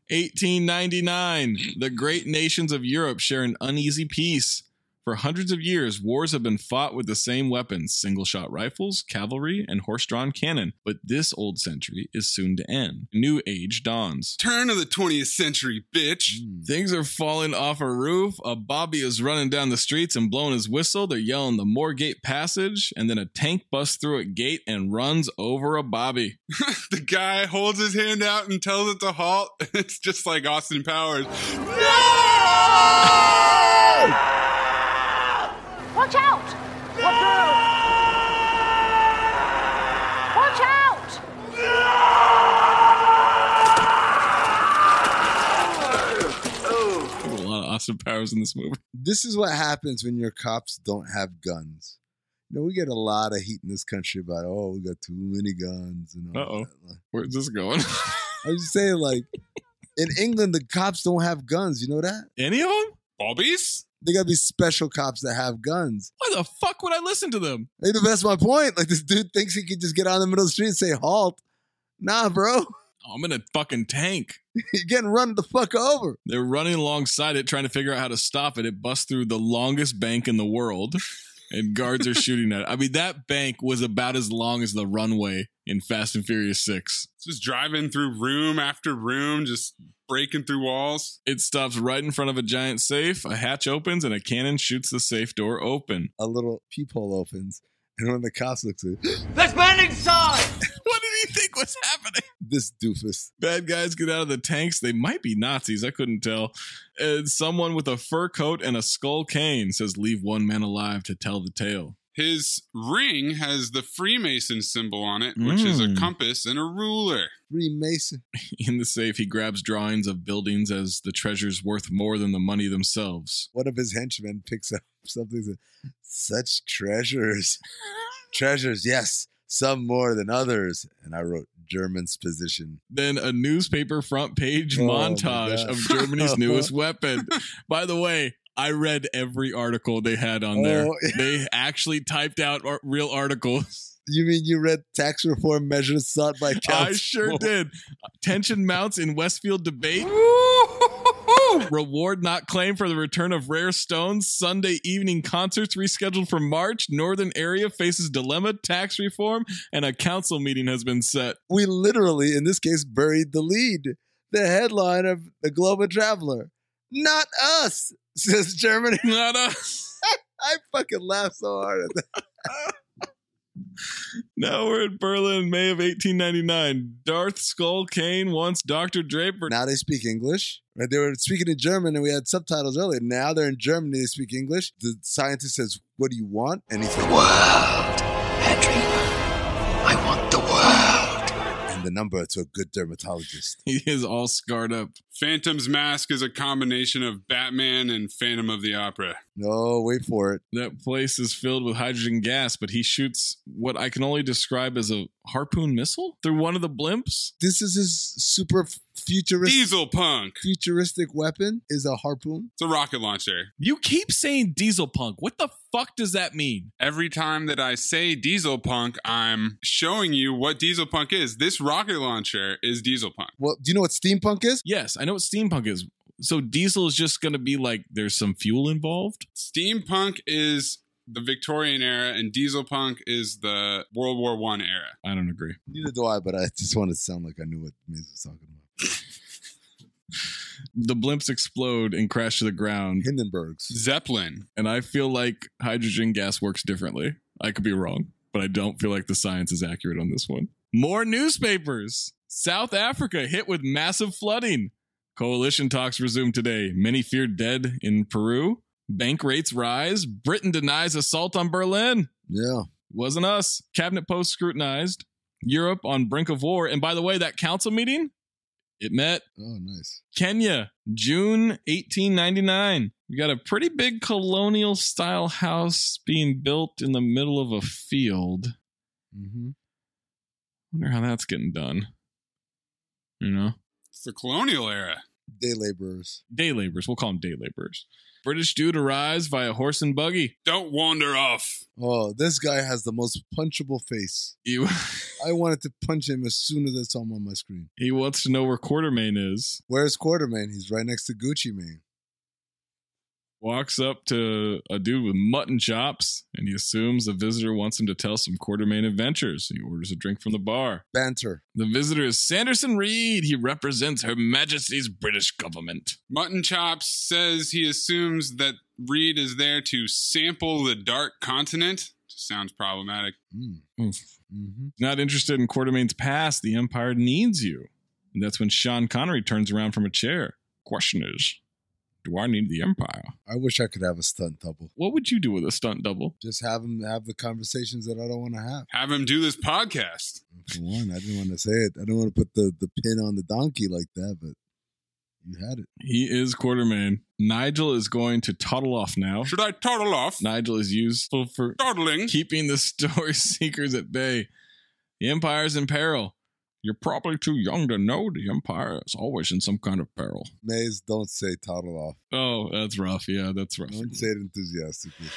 S17: 1899. The great nations of Europe share an uneasy peace. For hundreds of years, wars have been fought with the same weapons, single-shot rifles, cavalry, and horse-drawn cannon. But this old century is soon to end. New age dawns.
S5: Turn of the 20th century, bitch.
S17: Things are falling off a roof. A Bobby is running down the streets and blowing his whistle. They're yelling the Moorgate Passage, and then a tank busts through a gate and runs over a Bobby.
S5: The guy holds his hand out and tells it to halt. It's just like Austin Powers. No!
S18: Watch out! Watch out! Watch out!
S17: There's a lot of Austin Powers in this movie.
S4: This is what happens when your cops don't have guns. You know, we get a lot of heat in this country about, oh, we got too many guns. And all that.
S17: Where's this going?
S4: I was just saying, like, in England, the cops don't have guns. You know that?
S17: Any of them?
S5: Bobbies?
S4: They gotta be special cops that have guns.
S17: Why the fuck would I listen to them?
S4: Hey, that's my point. Like, this dude thinks he could just get out in the middle of the street and say, halt. Nah, bro.
S17: Oh, I'm in a fucking tank.
S4: You're getting run the fuck over.
S17: They're running alongside it, trying to figure out how to stop it. It busts through the longest bank in the world, and guards are shooting at it. I mean, that bank was about as long as the runway in Fast and Furious 6.
S5: Just driving through room after room, just breaking through walls.
S17: It stops right in front of a giant safe. A hatch opens and a cannon shoots the safe door open.
S4: A little peephole opens, and one of the cops looks at it.
S18: There's men inside!
S17: What did he think was happening?
S4: This doofus.
S17: Bad guys get out of the tanks. They might be Nazis. I couldn't tell. And someone with a fur coat and a skull cane says, leave one man alive to tell the tale.
S5: His ring has the Freemason symbol on it, which is a compass and a ruler.
S4: Freemason.
S17: In the safe, he grabs drawings of buildings as the treasure's worth more than the money themselves.
S4: One of his henchmen picks up something that such treasures. Treasures, yes, some more than others. And I wrote German's position.
S17: Then a newspaper front page montage of Germany's newest weapon. By the way, I read every article they had on there. They actually typed out real articles.
S4: You mean you read tax reform measures sought by council?
S17: I sure did. Tension mounts in Westfield debate. Reward not claimed for the return of rare stones. Sunday evening concerts rescheduled for March. Northern area faces dilemma. Tax reform and a council meeting has been set.
S4: We literally, in this case, buried the lead. The headline of the Globe and Traveler. Not us, says Germany.
S17: Not us.
S4: I fucking laughed so hard at that.
S17: Now we're in Berlin, May of 1899. Darth Skull Kane wants Dr. Draper.
S4: Now they speak English. Right? They were speaking in German and we had subtitles earlier. Now they're in Germany, they speak English. The scientist says, what do you want? And he says,
S13: the world, Henry. I want the world.
S4: and the number to a good dermatologist.
S17: He is all scarred up.
S5: Phantom's mask is a combination of Batman and Phantom of the Opera.
S4: No, wait for it.
S17: That place is filled with hydrogen gas, but he shoots what I can only describe as a harpoon missile through one of the blimps.
S4: This is his super futuristic
S5: Diesel punk.
S4: Futuristic weapon is a harpoon.
S5: It's a rocket launcher.
S17: You keep saying diesel punk. What the fuck does that mean?
S5: Every time that I say diesel punk, I'm showing you what diesel punk is. This rocket launcher is diesel punk.
S4: Well, do you know what steampunk is?
S17: Yes, I know what steampunk is. So diesel is just going to be like there's some fuel involved?
S5: Steampunk is the Victorian era, and diesel punk is the World War I era.
S17: I don't agree.
S4: Neither do I, but I just want to sound like I knew what Maze was talking about.
S17: The blimps explode and crash to the ground.
S4: Hindenburgs.
S5: Zeppelin.
S17: And I feel like hydrogen gas works differently. I could be wrong, but I don't feel like the science is accurate on this one. More newspapers. South Africa hit with massive flooding. Coalition talks resume today. Many feared dead in Peru. Bank rates rise. Britain denies assault on Berlin.
S4: Yeah.
S17: Wasn't us. Cabinet post scrutinized. Europe on brink of war. And by the way, that council meeting, it met.
S4: Oh, nice.
S17: Kenya, June 1899. We got a pretty big colonial style house being built in the middle of a field.
S4: Mm-hmm.
S17: Wonder how that's getting done. You know?
S5: It's the colonial era.
S4: Day laborers.
S17: Day laborers. We'll call them day laborers. British dude arrives via horse and buggy.
S5: Don't wander off.
S4: Oh, this guy has the most punchable face. I wanted to punch him as soon as I saw him on my screen.
S17: He wants to know where Quartermain is.
S4: Where's Quartermain? He's right next to Gucci Mane.
S17: Walks up to a dude with mutton chops, and he assumes the visitor wants him to tell some Quartermain adventures. He orders a drink from the bar.
S4: Banter.
S17: The visitor is Sanderson Reed. He represents Her Majesty's British government.
S5: Mutton Chops says he assumes that Reed is there to sample the Dark Continent. Sounds problematic.
S4: Mm-hmm.
S17: Not interested in Quartermain's past. The Empire needs you. And that's when Sean Connery turns around from a chair. Question is, do I need the Empire?
S4: I wish I could have a stunt double.
S17: What would you do with a stunt double?
S4: Just have him have the conversations that I don't want to have.
S5: Have him do this podcast.
S4: For one, I didn't want to say it. I don't want to put the pin on the donkey like that, but you had it.
S17: He is Quartermain. Nigel is going to toddle off now.
S5: Should I toddle off?
S17: Nigel is useful for
S5: toddling,
S17: keeping the story seekers at bay. The Empire's in peril. You're probably too young to know the Empire is always in some kind of peril.
S4: Maze, don't say toddle off.
S17: Oh, that's rough. Yeah, that's rough.
S4: Don't say it enthusiastically.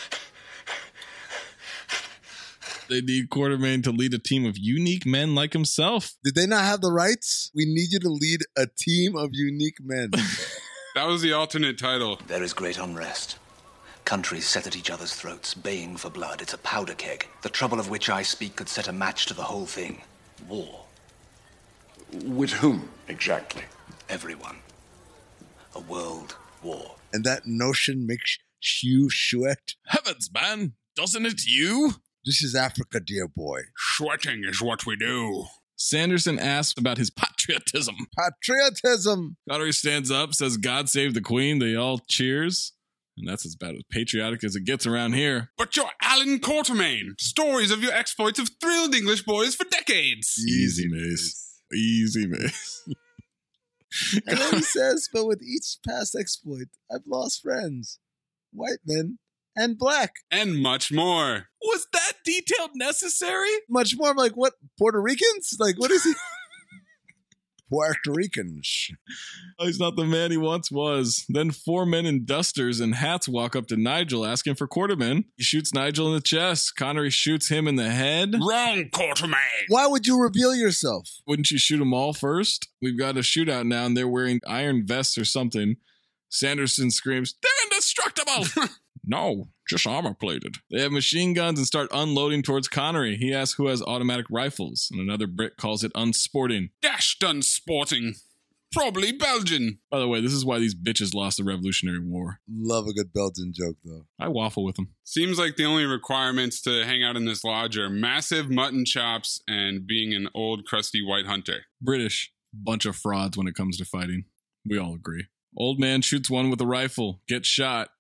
S17: They need Quartermain to lead a team of unique men like himself.
S4: Did they not have the rights? We need you to lead a team of unique men.
S5: That was the alternate title.
S13: There is great unrest. Countries set at each other's throats, baying for blood. It's a powder keg. The trouble of which I speak could set a match to the whole thing. War.
S10: With whom, exactly?
S13: Everyone. A world war.
S4: And that notion makes you sweat?
S17: Heavens, man! Doesn't it you?
S4: This is Africa, dear boy.
S5: Sweating is what we do.
S17: Sanderson asks about his patriotism.
S4: Patriotism!
S17: Connery stands up, says, God save the Queen. They all cheers. And that's about as patriotic as it gets around here.
S5: But you're Alan Quartermain. Stories of your exploits have thrilled English boys for decades.
S17: Easy, Mace. Easy, Mace.
S4: And then he says, but with each past exploit, I've lost friends. White men and black.
S5: And much more.
S17: Was that detail necessary?
S4: Much more. I'm like, what? Puerto Ricans? Like, what is he? Puerto Ricans.
S17: Oh, he's not the man he once was. Then 4 men in dusters and hats walk up to Nigel asking for Quartermain. He shoots Nigel in the chest. Connery shoots him in the head.
S5: Wrong, Quartermain.
S4: Why would you reveal yourself?
S17: Wouldn't you shoot them all first? We've got a shootout now and they're wearing iron vests or something. Sanderson screams, they're indestructible! No, just armor-plated. They have machine guns and start unloading towards Connery. He asks who has automatic rifles, and another Brit calls it unsporting.
S5: Dashed unsporting. Probably Belgian.
S17: By the way, this is why these bitches lost the Revolutionary War.
S4: Love a good Belgian joke, though.
S17: I waffle with them.
S5: Seems like the only requirements to hang out in this lodge are massive mutton chops and being an old, crusty white hunter.
S17: British. Bunch of frauds when it comes to fighting. We all agree. Old man shoots one with a rifle, gets shot.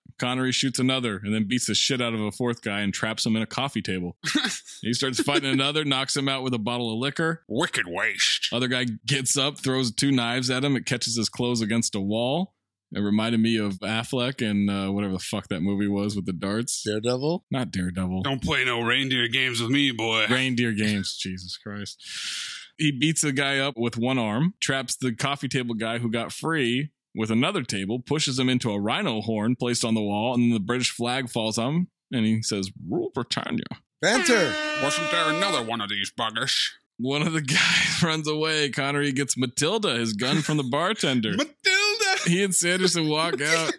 S17: Connery shoots another and then beats the shit out of a fourth guy and traps him in a coffee table. He starts fighting another, knocks him out with a bottle of liquor.
S5: Wicked waste.
S17: Other guy gets up, throws 2 knives at him. It catches his clothes against a wall. It reminded me of Affleck and whatever the fuck that movie was with the darts.
S4: Daredevil?
S17: Not Daredevil.
S5: Don't play no reindeer games with me, boy.
S17: Reindeer games. Jesus Christ. He beats a guy up with one arm, traps the coffee table guy who got free with another table, pushes him into a rhino horn placed on the wall, and then the British flag falls on him, and he says, "Rule Britannia."
S4: Banter.
S5: Wasn't there another one of these buggers?
S17: One of the guys runs away. Connery gets Matilda, his gun from the bartender. He and Sanderson walk out.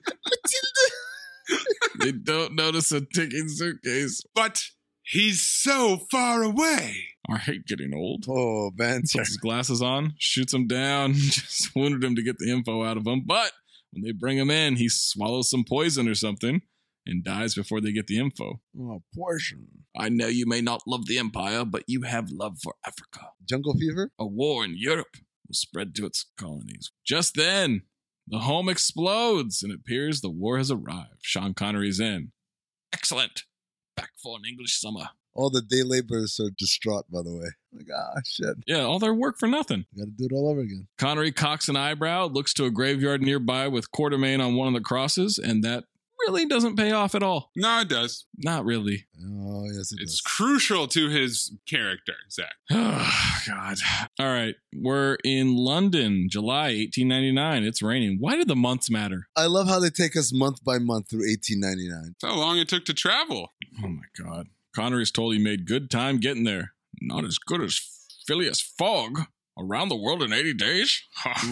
S17: They don't notice a ticking suitcase.
S5: But he's so far away.
S17: I hate getting old.
S4: Oh, Banter.
S17: Puts his glasses on, shoots him down, just wounded him to get the info out of him. But when they bring him in, he swallows some poison or something and dies before they get the info.
S4: Oh, portion.
S17: I know you may not love the Empire, but you have love for Africa.
S4: Jungle fever?
S17: A war in Europe will spread to its colonies. Just then, the home explodes, and it appears the war has arrived. Sean Connery's in. Excellent. Back for an English summer.
S4: All the day laborers are distraught, by the way. Like, shit.
S17: Yeah, all their work for nothing.
S4: Got to do it all over again.
S17: Connery cocks an eyebrow, looks to a graveyard nearby with Quartermain on one of the crosses, and that really doesn't pay off at all.
S5: No, it does.
S17: Not really.
S4: Oh, yes, it
S5: It's
S4: does.
S5: crucial to his character, Zach.
S17: Oh, God. All right. We're in London, July 1899. It's raining. Why do the months matter?
S4: I love how they take us month by month through 1899.
S5: That's how long it took to travel.
S17: Oh, my God. Connery's told he made good time getting there. Not as good as Phileas Fogg. Around the world in 80 days?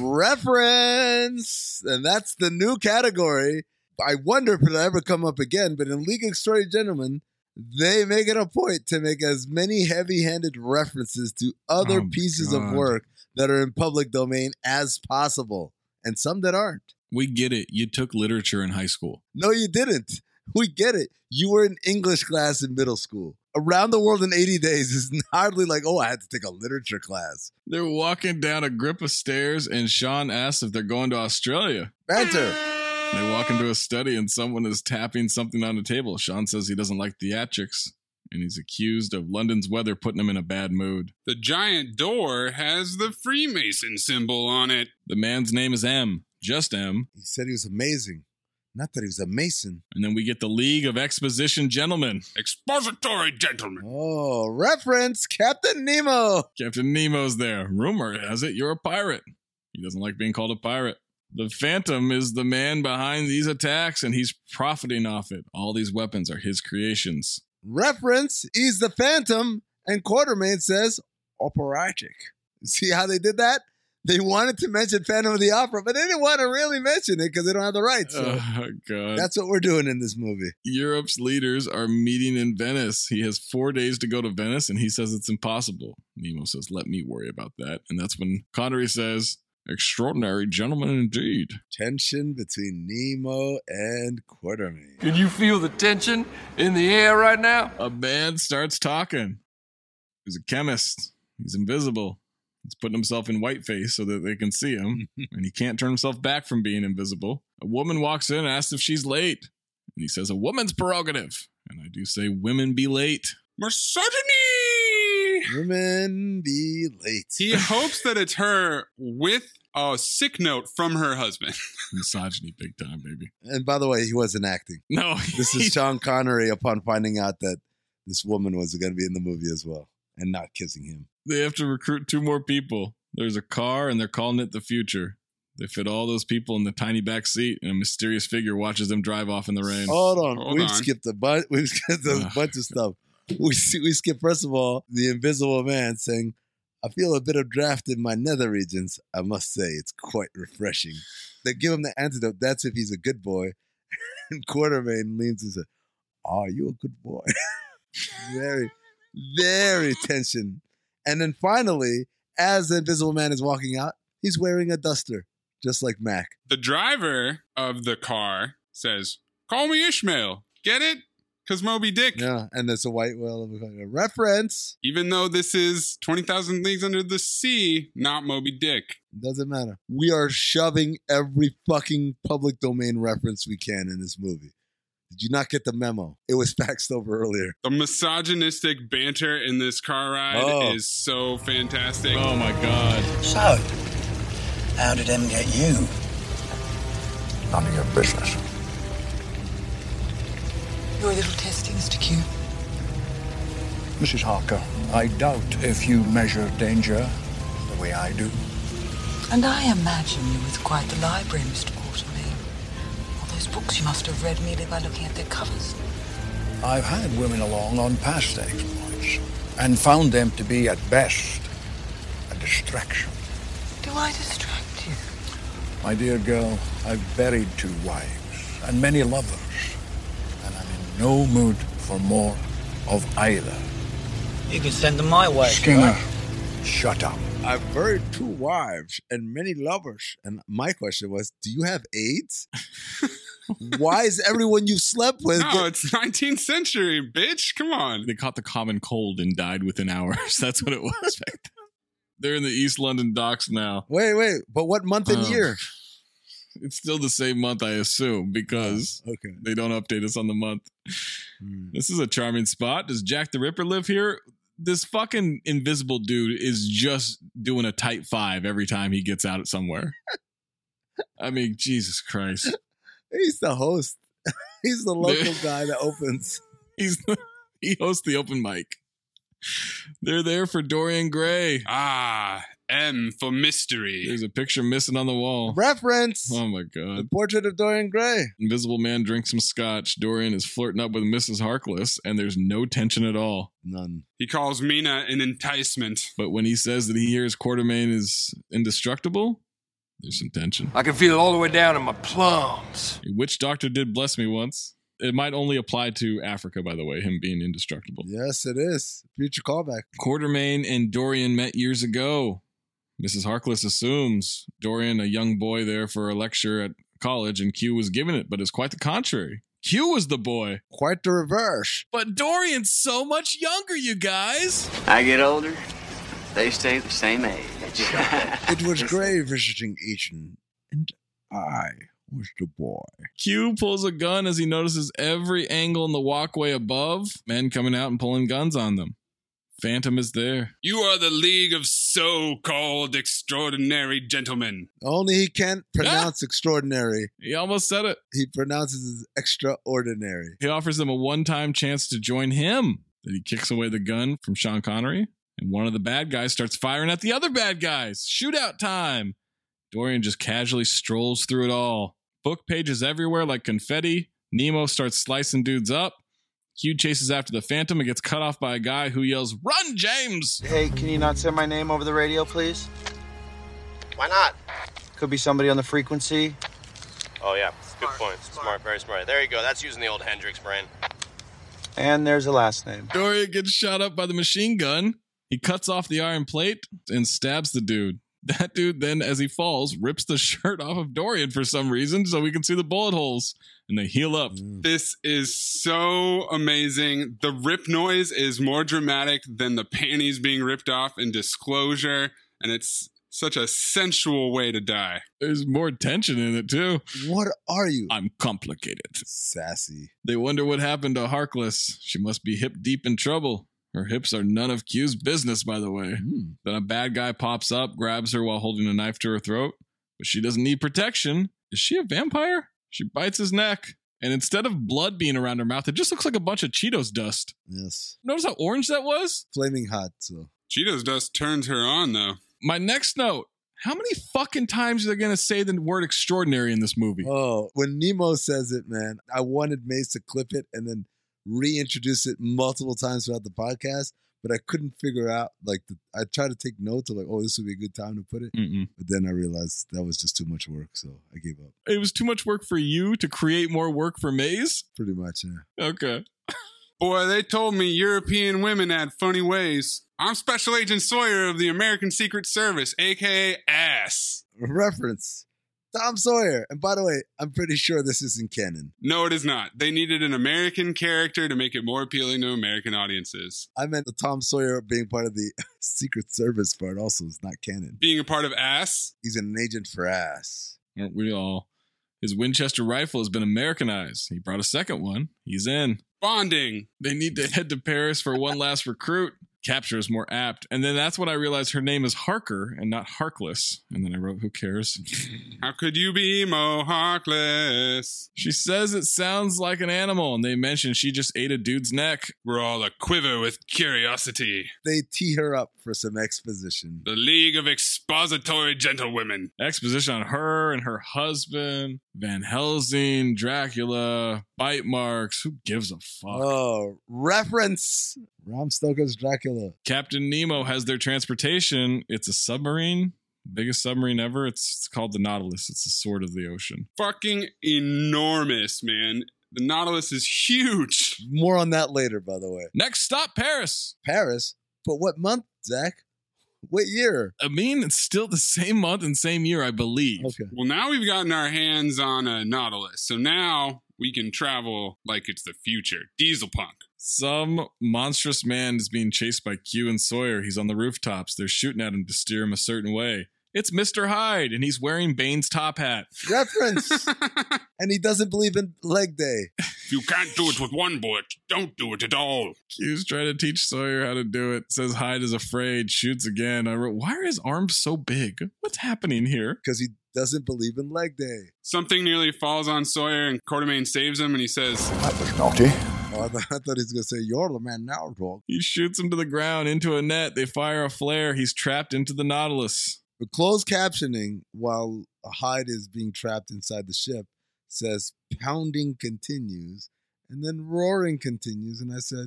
S4: Reference! And that's the new category. I wonder if it'll ever come up again, but in League of Extraordinary Gentlemen, they make it a point to make as many heavy-handed references to other pieces of work that are in public domain as possible, and some that aren't.
S17: We get it. You took literature in high school.
S4: No, you didn't. We get it. You were in English class in middle school. Around the world in 80 days is hardly like, oh, I had to take a literature class.
S17: They're walking down a grip of stairs, and Sean asks if they're going to Australia.
S4: Banter.
S17: They walk into a study, and someone is tapping something on the table. Sean says he doesn't like theatrics, and he's accused of London's weather putting him in a bad mood.
S5: The giant door has the Freemason symbol on it.
S17: The man's name is M. Just M.
S4: He said he was amazing. Not that he was a Mason.
S17: And then we get the League of Exposition Gentlemen.
S5: Expository Gentlemen.
S4: Oh, reference Captain Nemo.
S17: Captain Nemo's there. Rumor has it you're a pirate. He doesn't like being called a pirate. The Phantom is the man behind these attacks, and he's profiting off it. All these weapons are his creations.
S4: Reference, he's the Phantom, and Quartermain says, operatic. See how they did that? They wanted to mention Phantom of the Opera, but they didn't want to really mention it because they don't have the rights. So
S17: oh, God.
S4: That's what we're doing in this movie.
S17: Europe's leaders are meeting in Venice. He has 4 days to go to Venice, and he says it's impossible. Nemo says, let me worry about that. And that's when Connery says, extraordinary gentleman indeed.
S4: Tension between Nemo and Quartermain.
S19: Can you feel the tension in the air right now?
S17: A man starts talking. He's a chemist. He's invisible. He's putting himself in whiteface so that they can see him, and he can't turn himself back from being invisible. A woman walks in and asks if she's late, and he says, a woman's prerogative. And I do say, women be late.
S5: Misogyny!
S4: Women be late.
S5: He hopes that it's her with a sick note from her husband.
S17: Misogyny big time, baby.
S4: And by the way, he wasn't acting.
S17: No.
S4: This is Sean Connery upon finding out that this woman was going to be in the movie as well and not kissing him.
S17: They have to recruit 2 more people. There's a car, and they're calling it the future. They fit all those people in the tiny back seat, and a mysterious figure watches them drive off in the rain.
S4: Hold on. We've skipped a bunch of stuff. We skip, first of all, the invisible man saying, I feel a bit of draft in my nether regions. I must say, it's quite refreshing. They give him the antidote. That's if he's a good boy. And Quartermain leans and says, are you a good boy? Very, very tension. And then finally, as the invisible man is walking out, he's wearing a duster, just like Mac.
S5: The driver of the car says, call me Ishmael. Get it? Because Moby Dick.
S4: Yeah, and there's a white whale of a reference.
S5: Even though this is 20,000 Leagues Under the Sea, not Moby Dick.
S4: Doesn't matter. We are shoving every fucking public domain reference we can in this movie. Did you not get the memo? It was faxed over earlier.
S5: The misogynistic banter in this car ride is so fantastic.
S17: Oh my God.
S20: So, how did M get you?
S14: None of your business.
S21: You're a little testy, Mr. Q.
S14: Mrs. Harker, I doubt if you measure danger the way I do.
S21: And I imagine you with quite the library, Mr. Quartermain. All those books you must have read merely by looking at their covers.
S14: I've had women along on past exploits and found them to be, at best, a distraction.
S21: Do I distract you?
S14: My dear girl, I've buried 2 wives and many lovers, and I'm in no mood for more of either.
S20: You can send them my way.
S14: Skinner, shut up.
S4: I've buried 2 wives and many lovers. And my question was, do you have AIDS? Why is everyone you slept with?
S5: No, it's 19th century, bitch. Come on.
S17: They caught the common cold and died within hours. That's what it was back then. They're in the East London docks now.
S4: Wait. But what month and year?
S17: It's still the same month, I assume, because they don't update us on the month. This is a charming spot. Does Jack the Ripper live here? This fucking invisible dude is just doing a tight 5 every time he gets out somewhere. I mean, Jesus Christ.
S4: He's the host. He's the local guy that opens.
S17: He hosts the open mic. They're there for Dorian Gray.
S5: M for mystery.
S17: There's a picture missing on the wall.
S4: Reference.
S17: Oh my God.
S4: The portrait of Dorian Gray.
S17: Invisible Man drinks some scotch. Dorian is flirting up with Mrs. Harkless, and there's no tension at all.
S4: None.
S5: He calls Mina an enticement.
S17: But when he says that he hears Quartermain is indestructible, there's some tension.
S19: I can feel it all the way down in my plums.
S17: A witch doctor did bless me once. It might only apply to Africa, by the way, him being indestructible.
S4: Yes, it is. Future callback.
S17: Quartermain and Dorian met years ago. Mrs. Harkless assumes Dorian, a young boy there for a lecture at college, and Q was giving it, but it's quite the contrary. Q was the boy.
S4: Quite the reverse.
S17: But Dorian's so much younger, you guys.
S22: I get older, they stay the same age.
S4: It was Gray visiting Ethan, and I was the boy.
S17: Q pulls a gun as he notices every angle in the walkway above. Men coming out and pulling guns on them. Phantom is there.
S5: You are the League of So-Called Extraordinary Gentlemen.
S4: Only he can't pronounce extraordinary.
S17: He almost said it.
S4: He pronounces it extraordinary.
S17: He offers them a one-time chance to join him. Then he kicks away the gun from Sean Connery, and one of the bad guys starts firing at the other bad guys. Shootout time. Dorian just casually strolls through it all. Book pages everywhere like confetti. Nemo starts slicing dudes up. Q chases after the Phantom and gets cut off by a guy who yells, "Run, James!"
S23: Hey, can you not say my name over the radio, please?
S24: Why not?
S23: Could be somebody on the frequency.
S24: Oh, yeah. Good point. Smart, very smart. There you go. That's using the old Hendrix brain.
S23: And there's a last name.
S17: Dorian gets shot up by the machine gun. He cuts off the iron plate and stabs the dude. That dude then, as he falls, rips the shirt off of Dorian for some reason so we can see the bullet holes, and they heal up.
S5: This is so amazing. The rip noise is more dramatic than the panties being ripped off in Disclosure, and it's such a sensual way to die.
S17: There's more tension in it, too.
S4: What are you?
S17: I'm complicated.
S4: Sassy.
S17: They wonder what happened to Harkless. She must be hip deep in trouble. Her hips are none of Q's business, by the way. Then a bad guy pops up, grabs her while holding a knife to her throat, but she doesn't need protection. Is she a vampire? She bites his neck, and instead of blood being around her mouth, it just looks like a bunch of Cheetos dust.
S4: Yes.
S17: Notice how orange that was?
S4: Flaming hot, so.
S5: Cheetos dust turns her on, though.
S17: My next note. How many fucking times are they going to say the word extraordinary in this movie?
S4: Oh, when Nemo says it, man, I wanted Mace to clip it and then reintroduce it multiple times throughout the podcast, but I couldn't figure out, I tried to take notes of this would be a good time to put it, but then I realized that was just too much work, so I gave up.
S17: It was too much work for you to create more work for Maze?
S4: Pretty much, yeah.
S17: Okay.
S5: Boy, they told me European women had funny ways. I'm Special Agent Sawyer of the American Secret Service, a.k.a. Ass.
S4: Reference. Tom Sawyer. And by the way, I'm pretty sure this isn't canon.
S5: No, it is not. They needed an American character to make it more appealing to American audiences.
S4: I meant the Tom Sawyer being part of the Secret Service part also is not canon.
S5: Being a part of Ass?
S4: He's an agent for Ass.
S17: Aren't we all? His Winchester rifle has been Americanized. He brought a second one. He's in.
S5: Bonding.
S17: They need to head to Paris for one last recruit. Capture is more apt. And then that's when I realized her name is Harker and not Harkless. And then I wrote, who cares?
S5: How could you be Mo Harkless?
S17: She says it sounds like an animal, and they mention she just ate a dude's neck.
S5: We're all a quiver with curiosity.
S4: They tee her up for some exposition.
S5: The League of Expository Gentlewomen.
S17: Exposition on her and her husband, Van Helsing, Dracula, bite marks. Who gives a fuck?
S4: Oh, reference. Bram Stoker's Dracula.
S17: Captain Nemo has their transportation. It's a submarine. Biggest submarine ever. It's called the Nautilus. It's the sword of the ocean.
S5: Fucking enormous, man. The Nautilus is huge.
S4: More on that later, by the way.
S17: Next stop, Paris.
S4: Paris? But what month, Zach? What year?
S17: I mean, it's still the same month and same year, I believe.
S4: Okay.
S5: Well, now we've gotten our hands on a Nautilus. So now we can travel like it's the future. Diesel punk.
S17: Some monstrous man is being chased by Q and Sawyer. He's on the rooftops. They're shooting at him to steer him a certain way. It's Mr. Hyde, and he's wearing Bane's top hat.
S4: Reference. And he doesn't believe in leg day.
S5: If you can't do it with one bullet, don't do it at all.
S17: Q's trying to teach Sawyer how to do it. Says Hyde is afraid. Shoots again. I wrote, why are his arms so big? What's happening here?
S4: Because he doesn't believe in leg day.
S5: Something nearly falls on Sawyer, and Quartermain saves him, and he says,
S14: That was naughty.
S4: Oh, I thought he was going to say, you're the man now, dog.
S17: He shoots him to the ground into a net. They fire a flare. He's trapped into the Nautilus.
S4: The closed captioning, while Hyde is being trapped inside the ship, says pounding continues, and then roaring continues, and I said,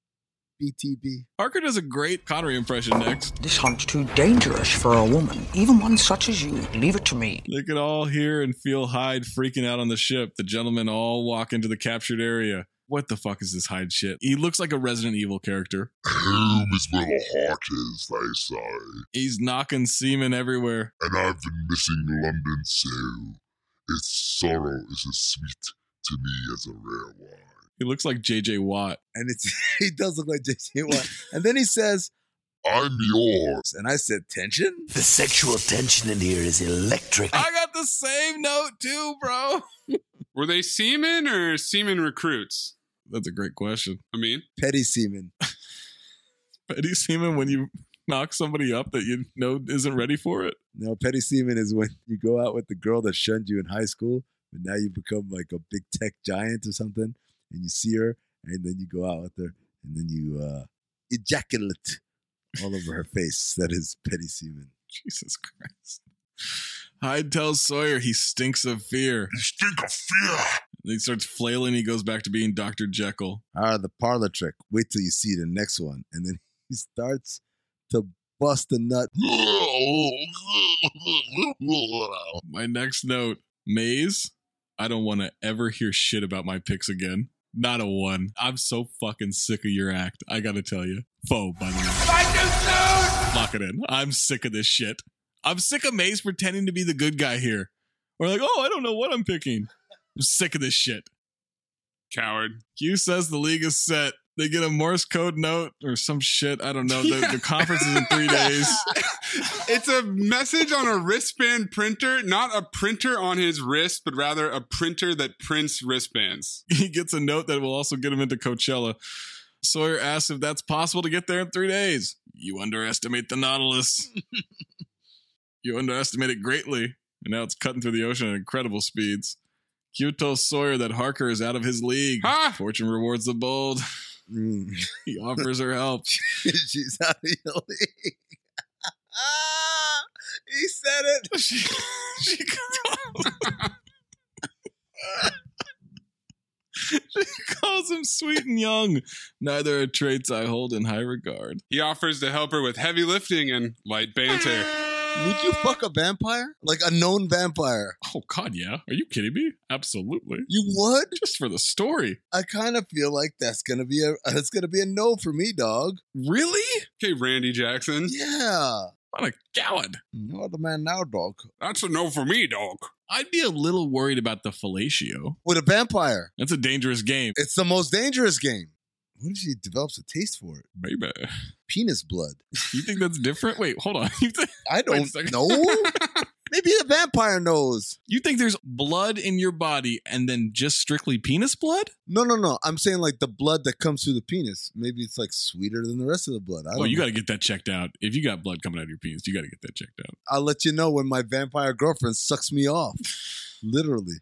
S4: BTB.
S17: Harker does a great Connery impression next.
S20: This hunt's too dangerous for a woman, even one such as you. Leave it to me.
S17: They could all hear and feel Hyde freaking out on the ship. The gentlemen all walk into the captured area. What the fuck is this Hyde shit? He looks like a Resident Evil character.
S2: Home is where the heart is, they say.
S17: He's knocking semen everywhere.
S2: And I've been missing London so. Its sorrow is as sweet to me as a rare wine.
S17: He looks like J.J. Watt.
S4: And he does look like J.J. Watt. And then he says,
S2: I'm yours.
S4: And I said, tension?
S3: The sexual tension in here is electric.
S17: I got the same note too, bro.
S5: Were they seamen or seamen recruits?
S17: That's a great question.
S5: I mean,
S4: petty seaman.
S17: Petty seaman when you knock somebody up that you know isn't ready for it?
S4: No, petty seaman is when you go out with the girl that shunned you in high school, but now you become like a big tech giant or something, and you see her, and then you go out with her, and then you ejaculate all over her face. That is petty seaman.
S17: Jesus Christ. Hyde tells Sawyer he stinks of fear.
S2: You stink of fear.
S17: He starts flailing. He goes back to being Dr. Jekyll.
S4: The parlor trick. Wait till you see the next one. And then he starts to bust a nut.
S17: My next note. Maze, I don't want to ever hear shit about my picks again. Not a one. I'm so fucking sick of your act. I gotta tell you. Foe, by the way. Lock it in. I'm sick of this shit. I'm sick of Maze pretending to be the good guy here. Or like, oh, I don't know what I'm picking. I'm sick of this shit.
S5: Coward.
S17: Q says the league is set. They get a Morse code note or some shit. I don't know. The conference is in 3 days.
S5: It's a message on a wristband printer, not a printer on his wrist, but rather a printer that prints wristbands.
S17: He gets a note that will also get him into Coachella. Sawyer asks if that's possible to get there in 3 days. You underestimate the Nautilus. You underestimate it greatly, and now it's cutting through the ocean at incredible speeds. Q tells Sawyer that Harker is out of his league.
S5: Ah!
S17: Fortune rewards the bold. He offers her help.
S4: She's out of your league. He said it.
S17: She calls him sweet and young. Neither are traits I hold in high regard.
S5: He offers to help her with heavy lifting and light banter.
S4: Would you fuck a vampire? Like a known vampire?
S17: Oh, God, yeah. Are you kidding me? Absolutely.
S4: You would?
S17: Just for the story.
S4: I kind of feel like that's gonna be a no for me, dog.
S17: Really?
S5: Okay, Randy Jackson.
S4: Yeah.
S17: What a coward.
S4: You're the man now, dog.
S5: That's a no for me, dog.
S17: I'd be a little worried about the fellatio.
S4: With a vampire.
S17: That's a dangerous game.
S4: It's the most dangerous game. What if she develops a taste for it?
S17: Maybe.
S4: Penis blood.
S17: You think that's different? Wait, hold on.
S4: I don't know. Maybe a vampire knows.
S17: You think there's blood in your body and then just strictly penis blood?
S4: No. I'm saying like the blood that comes through the penis. Maybe it's like sweeter than the rest of the blood.
S17: Well, you got to get that checked out. If you got blood coming out of your penis, you got to get that checked out.
S4: I'll let you know when my vampire girlfriend sucks me off. Literally.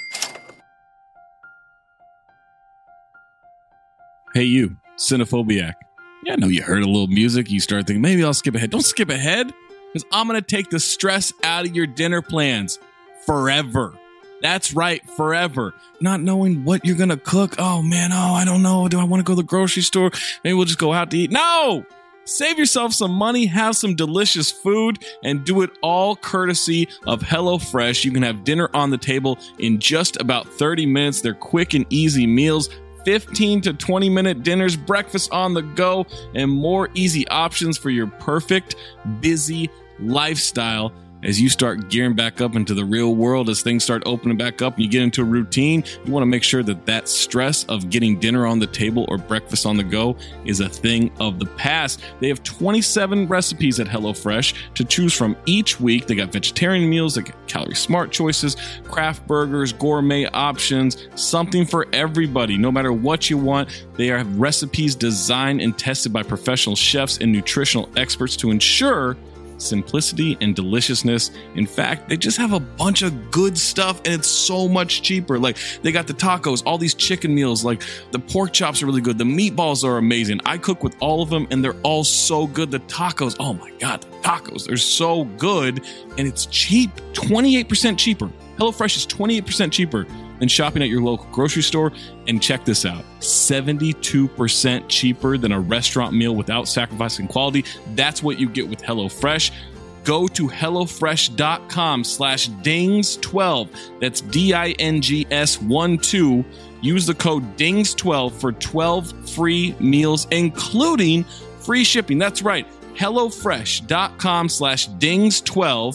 S17: Hey, you, cinephobiac. Yeah, I know you heard a little music. You start thinking, maybe I'll skip ahead. Don't skip ahead, because I'm going to take the stress out of your dinner plans forever. That's right, forever. Not knowing what you're going to cook. Oh, man, I don't know. Do I want to go to the grocery store? Maybe we'll just go out to eat. No! Save yourself some money, have some delicious food, and do it all courtesy of HelloFresh. You can have dinner on the table in just about 30 minutes. They're quick and easy meals. 15 to 20 minute dinners, breakfast on the go, and more easy options for your perfect, busy lifestyle. As you start gearing back up into the real world, as things start opening back up and you get into a routine, you want to make sure that stress of getting dinner on the table or breakfast on the go is a thing of the past. They have 27 recipes at HelloFresh to choose from each week. They got vegetarian meals, they got calorie smart choices, craft burgers, gourmet options, something for everybody. No matter what you want, they have recipes designed and tested by professional chefs and nutritional experts to ensure simplicity and deliciousness. In fact, they just have a bunch of good stuff and it's so much cheaper. Like they got the tacos, all these chicken meals, like the pork chops are really good. The meatballs are amazing. I cook with all of them and they're all so good. The tacos, oh my God, the tacos, they're so good and it's cheap, 28% cheaper. HelloFresh is 28% cheaper than shopping at your local grocery store. And check this out, 72% cheaper than a restaurant meal without sacrificing quality. That's what you get with HelloFresh. Go to HelloFresh.com/Dings12. That's DINGS12. Use the code DINGS12 for 12 free meals, including free shipping. That's right, HelloFresh.com/Dings12.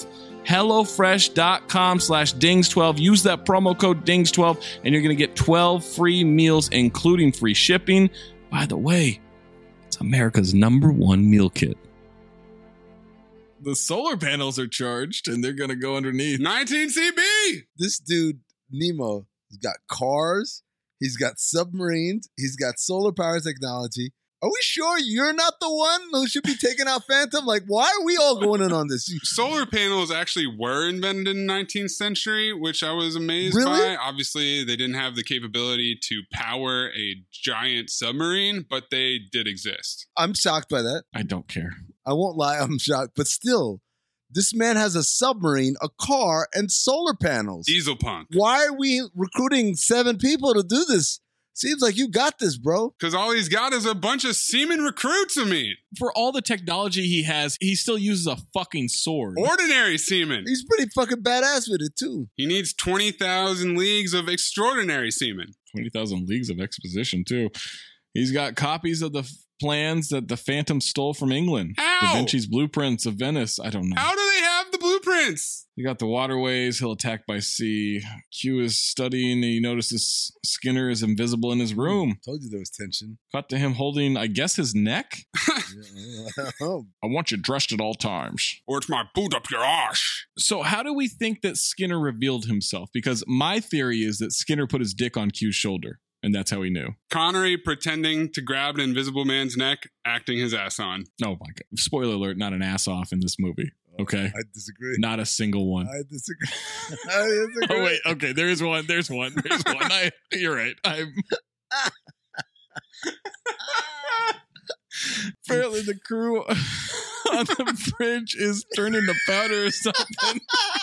S17: HelloFresh.com/Dings12. Use that promo code Dings12 and you're going to get 12 free meals, including free shipping. By the way, it's America's #1 meal kit. The solar panels are charged and they're going to go underneath.
S5: 19 CB!
S4: This dude, Nemo, has got cars. He's got submarines. He's got solar power technology. Are we sure you're not the one who should be taking out Phantom? Like, why are we all going in on this?
S5: Solar panels actually were invented in the 19th century, which I was amazed by. Obviously, they didn't have the capability to power a giant submarine, but they did exist.
S4: I'm shocked by that.
S17: I don't care.
S4: I won't lie, I'm shocked. But still, this man has a submarine, a car, and solar panels.
S5: Diesel punk.
S4: Why are we recruiting 7 people to do this? Seems like you got this, bro.
S5: Because all he's got is a bunch of seaman recruits, I mean.
S17: For all the technology he has, he still uses a fucking sword.
S5: Ordinary seaman.
S4: He's pretty fucking badass with it, too.
S5: He needs 20,000 leagues of extraordinary seaman.
S17: 20,000 leagues of exposition, too. He's got copies of the plans that the Phantom stole from England.
S5: How?
S17: Da Vinci's blueprints of Venice. I don't know.
S5: How do they have the blueprints?
S17: You got the waterways. He'll attack by sea. Q is studying. He notices Skinner is invisible in his room.
S4: Told you there was tension.
S17: Cut to him holding, I guess, his neck. I want you dressed at all times.
S5: Or it's my boot up your arse.
S17: So how do we think that Skinner revealed himself? Because my theory is that Skinner put his dick on Q's shoulder. And that's how he knew.
S5: Connery pretending to grab an invisible man's neck, acting his ass on.
S17: Oh my God. Spoiler alert, not an ass off in this movie. Okay.
S4: I disagree.
S17: Not a single one.
S4: I disagree.
S17: Oh, wait. Okay. There is one. There's one. You're right. Apparently the crew on the bridge is turning to powder or something.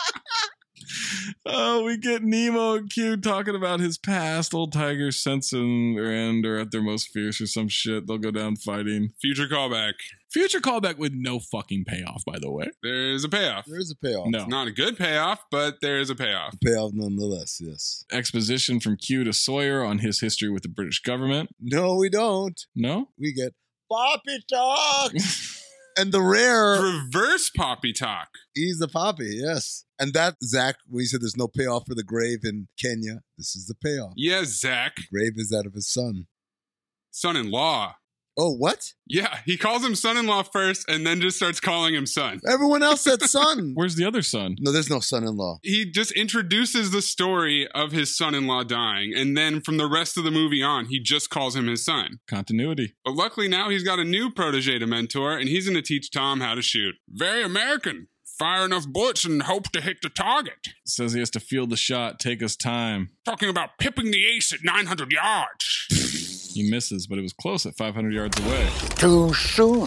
S17: Oh, we get Nemo and Q talking about his past. Old tigers sensing their end or at their most fierce or some shit. They'll go down fighting.
S5: Future callback.
S17: Future callback with no fucking payoff, by the way.
S5: There's a payoff.
S4: There is a payoff.
S17: No.
S5: It's not a good payoff, but there is a payoff.
S4: A payoff nonetheless, yes.
S17: Exposition from Q to Sawyer on his history with the British government.
S4: No, we don't.
S17: No?
S4: We get Poppy Talk. And the rare
S5: reverse Poppy Talk.
S4: He's the Poppy, yes. And that, Zach, when he said there's no payoff for the grave in Kenya, this is the payoff.
S5: Yes, Zach.
S4: The grave is that of his son.
S5: Son-in-law.
S4: Oh, what?
S5: Yeah, he calls him son-in-law first and then just starts calling him son.
S4: Everyone else said son.
S17: Where's the other son?
S4: No, there's no son-in-law.
S5: He just introduces the story of his son-in-law dying, and then from the rest of the movie on, he just calls him his son.
S17: Continuity.
S5: But luckily now he's got a new protege to mentor, and he's going to teach Tom how to shoot. Very American. Fire enough bullets and hope to hit the target.
S17: Says he has to field the shot, take his time.
S5: Talking about pipping the ace at 900 yards.
S17: He misses, but it was close at 500 yards away.
S20: Too soon.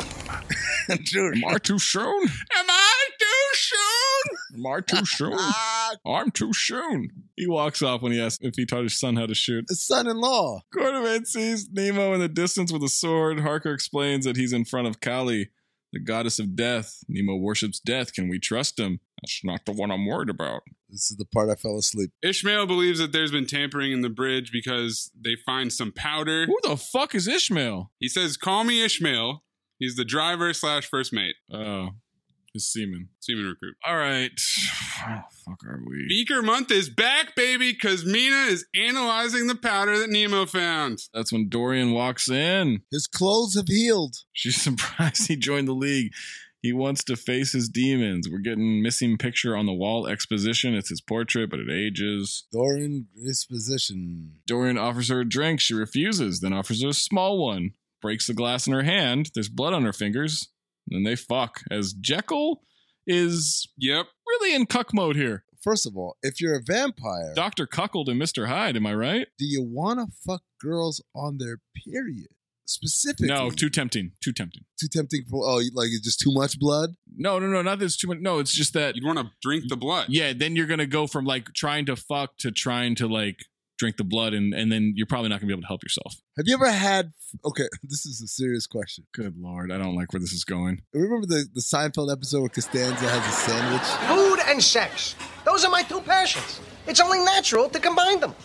S17: Am I too soon?
S5: Am I too soon?
S17: Am I too soon? I'm too soon. He walks off when he asks if he taught his son how to shoot.
S4: His son-in-law.
S17: Quartermain sees Nemo in the distance with a sword. Harker explains that he's in front of Kali, the goddess of death. Nemo worships death. Can we trust him? That's not the one I'm worried about.
S4: This is the part I fell asleep.
S5: Ishmael believes that there's been tampering in the bridge because they find some powder.
S17: Who the fuck is Ishmael?
S5: He says, call me Ishmael. He's the driver / first mate.
S17: Oh, his seaman
S5: recruit.
S17: All right. How the fuck are we?
S5: Beaker Month is back, baby, because Mina is analyzing the powder that Nemo found.
S17: That's when Dorian walks in.
S4: His clothes have healed.
S17: She's surprised he joined the league. He wants to face his demons. We're getting missing picture on the wall exposition. It's his portrait, but it ages.
S4: Dorian exposition.
S17: Dorian offers her a drink. She refuses, then offers her a small one. Breaks the glass in her hand. There's blood on her fingers. And then they fuck. As Jekyll is really in cuck mode here.
S4: First of all, if you're a vampire...
S17: Dr. Cuckold and Mr. Hyde, am I right?
S4: Do you want to fuck girls on their period? Specifically.
S17: No, too tempting. Too tempting.
S4: Too tempting for, like it's just too much blood?
S17: No, not that it's too much. No, it's just that.
S5: You'd want to drink the blood.
S17: Yeah, then you're going to go from like trying to fuck to trying to like drink the blood, and then you're probably not going to be able to help yourself.
S4: Have you ever had, okay, this is a serious question.
S17: Good Lord, I don't like where this is going.
S4: Remember the Seinfeld episode where Costanza has a sandwich?
S6: Food and sex. Those are my two passions. It's only natural to combine them.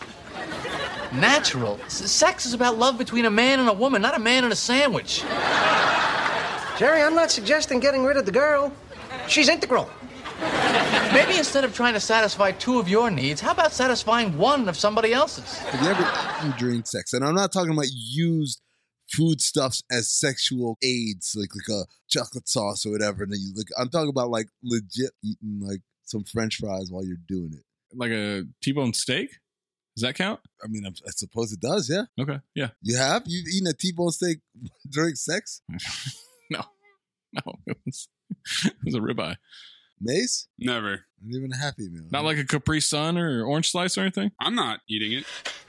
S8: Natural? Sex is about love between a man and a woman, not a man and a sandwich.
S6: Jerry, I'm not suggesting getting rid of the girl. She's integral.
S8: Maybe instead of trying to satisfy two of your needs, how about satisfying one of somebody else's?
S4: Have you ever eaten during sex? And I'm not talking about used foodstuffs as sexual aids, like a chocolate sauce or whatever. And then I'm talking about like legit eating like some French fries while you're doing it.
S17: Like a T-bone steak? Does that count?
S4: I mean, I suppose it does, yeah.
S17: Okay, yeah.
S4: You have? You've eaten a T-bone steak during sex?
S17: No, it was a ribeye.
S4: Mace?
S5: Never.
S4: Not even a Happy Meal.
S17: Not like a Capri Sun or orange slice or anything?
S5: I'm not eating it.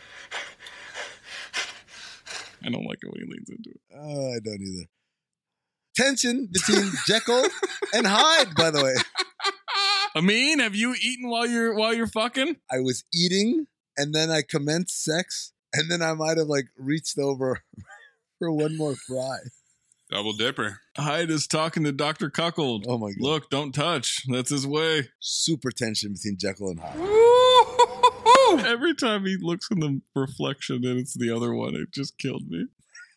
S17: I don't like it when he leans into it.
S4: Oh, I don't either. Tension between Jekyll and Hyde, by the way.
S17: Amin, have you eaten while you're fucking?
S4: I was eating, and then I commenced sex, and then I might have like reached over for one more fry.
S5: Double dipper.
S17: Hyde is talking to Dr. Cuckold.
S4: Oh my God.
S17: Look, don't touch. That's his way.
S4: Super tension between Jekyll and Hyde.
S17: Every time he looks in the reflection and it's the other one, it just killed me.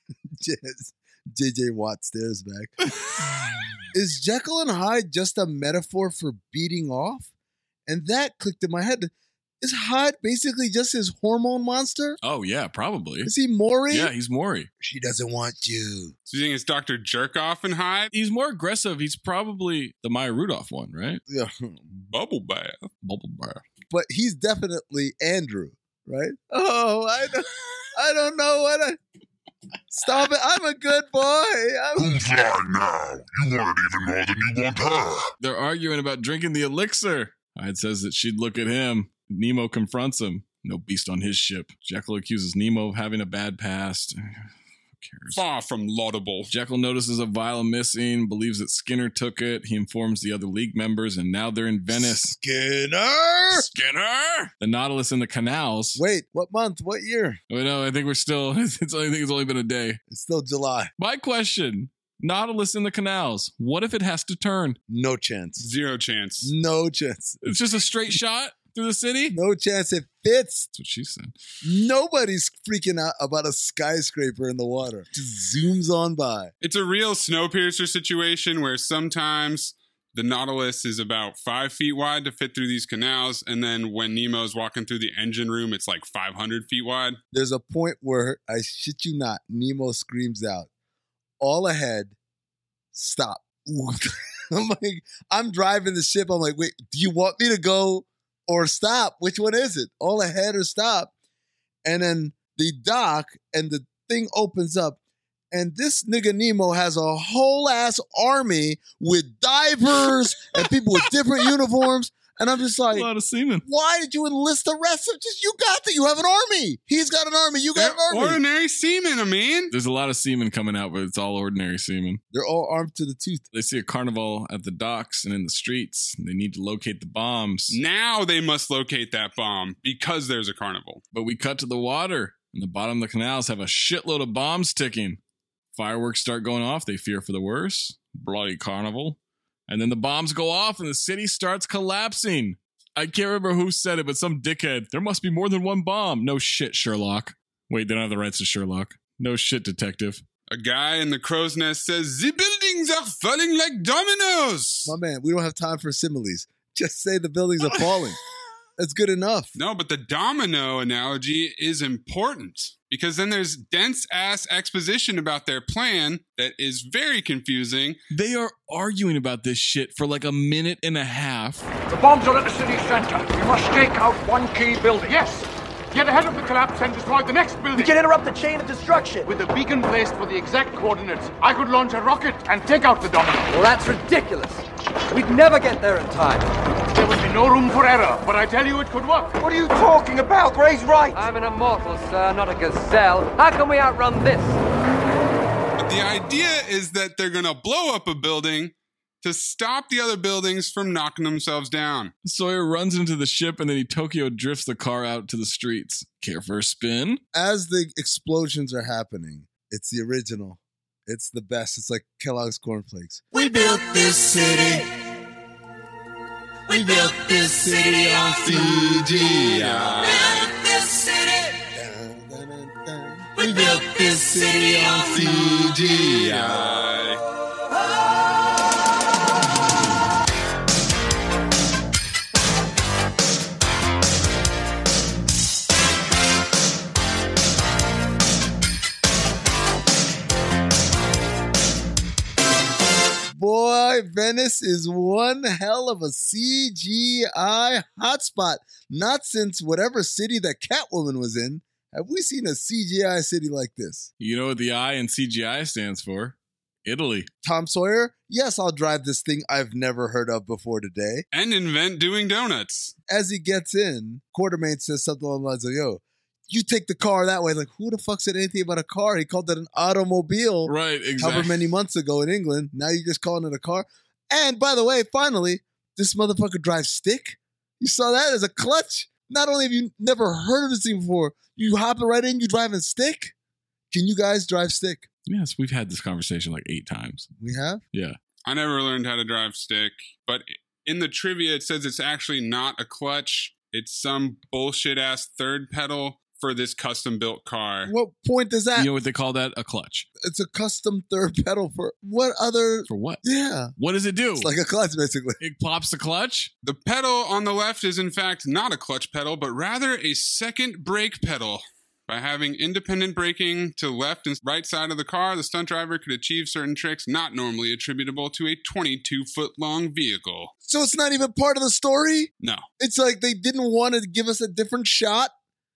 S4: JJ Watt stares back. Is Jekyll and Hyde just a metaphor for beating off? And that clicked in my head. Is Hyde basically just his hormone monster?
S17: Oh, yeah, probably.
S4: Is he Maury?
S17: Yeah, he's Maury.
S4: She doesn't want you.
S5: So you think it's Dr. Jerkoff and Hyde?
S17: He's more aggressive. He's probably the Maya Rudolph one, right?
S4: Yeah.
S5: Bubble bath.
S4: But he's definitely Andrew, right? Oh, I don't know what I... Stop it. I'm a good boy.
S2: Who's lying now? You want it even more than you want her.
S17: They're arguing about drinking the elixir. Hyde says that she'd look at him. Nemo confronts him. No beast on his ship. Jekyll accuses Nemo of having a bad past. Who cares?
S5: Far from laudable.
S17: Jekyll notices a vial missing, believes that Skinner took it. He informs the other League members, and now they're in Venice.
S4: Skinner!
S17: The Nautilus in the canals.
S4: Wait, what month? What year?
S17: Oh, no, I think we're still, I think it's only been a day.
S4: It's still July.
S17: My question, Nautilus in the canals, what if it has to turn?
S4: No chance.
S5: Zero chance.
S4: No chance.
S17: It's just a straight shot through the city?
S4: No chance it fits.
S17: That's what she said.
S4: Nobody's freaking out about a skyscraper in the water. Just zooms on by.
S5: It's a real Snowpiercer situation where sometimes the Nautilus is about 5 feet wide to fit through these canals, and then when Nemo's walking through the engine room, it's like 500 feet wide.
S4: There's a point where, I shit you not, Nemo screams out, all ahead, stop. I'm like, I'm driving the ship. I'm like, wait, do you want me to go or stop? Which one is it? All ahead or stop? And then the dock and the thing opens up. And this nigga Nemo has a whole ass army with divers and people with different uniforms. And I'm just like,
S17: a lot of seamen.
S4: Why did you enlist the rest of just, you got that. You have an army. He's got an army. You got an army.
S5: Ordinary seamen, I mean.
S17: There's a lot of seamen coming out, but it's all ordinary seamen.
S4: They're all armed to the tooth.
S17: They see a carnival at the docks and in the streets. And they need to locate the bombs.
S5: Now they must locate that bomb because there's a carnival.
S17: But we cut to the water. And the bottom of the canals have a shitload of bombs ticking. Fireworks start going off. They fear for the worst. Bloody carnival. And then the bombs go off and the city starts collapsing. I can't remember who said it, but some dickhead. There must be more than one bomb. No shit, Sherlock. Wait, they don't have the rights to Sherlock. No shit, detective.
S5: A guy in the crow's nest says, the buildings are falling like dominoes.
S4: My man, we don't have time for similes. Just say the buildings are falling. That's good enough.
S5: No, but the domino analogy is important because then there's dense-ass exposition about their plan that is very confusing.
S17: They are arguing about this shit for like a minute and a half.
S19: The bombs are at the city center. We must stake out one key building. Yes. Get ahead of the collapse and destroy the next building.
S6: We can interrupt the chain of destruction.
S19: With a beacon placed for the exact coordinates, I could launch a rocket and take out the domino.
S6: Well, that's ridiculous. We'd never get there in time.
S19: There would be no room for error, but I tell you it could work.
S6: What are you talking about? Gray's right. I'm an immortal, sir, not a gazelle. How can we outrun this?
S5: But the idea is that they're going to blow up a building to stop the other buildings from knocking themselves down.
S17: Sawyer runs into the ship and then Tokyo drifts the car out to the streets. Care for a spin?
S4: As the explosions are happening, it's the original. It's the best. It's like Kellogg's cornflakes.
S9: We built this city. We built this city on CGI. We built this city on CGI.
S4: Boy, Venice is one hell of a CGI hotspot. Not since whatever city that Catwoman was in have we seen a CGI city like this.
S17: You know what the I in CGI stands for? Italy.
S4: Tom Sawyer? Yes, I'll drive this thing I've never heard of before today.
S5: And invent doing donuts.
S4: As he gets in, Quartermain says something along the lines of, yo, you take the car that way. Like, who the fuck said anything about a car? He called it an automobile.
S17: Right, exactly.
S4: However many months ago in England. Now you're just calling it a car. And by the way, finally, this motherfucker drives stick. You saw that as a clutch. Not only have you never heard of this thing before, you hop right in, you driving stick. Can you guys drive stick?
S17: Yes, we've had this conversation like 8 times.
S4: We have?
S17: Yeah.
S5: I never learned how to drive stick, but in the trivia, it says it's actually not a clutch. It's some bullshit ass third pedal for this custom built car.
S4: What point does that?
S17: You know what they call that? A clutch.
S4: It's a custom third pedal for what other?
S17: For what?
S4: Yeah.
S17: What does it do?
S4: It's like a clutch, basically.
S17: It pops the clutch?
S5: The pedal on the left is in fact not a clutch pedal, but rather a second brake pedal. By having independent braking to left and right side of the car, the stunt driver could achieve certain tricks not normally attributable to a 22-foot-long vehicle.
S4: So it's not even part of the story?
S5: No.
S4: It's like they didn't want to give us a different shot?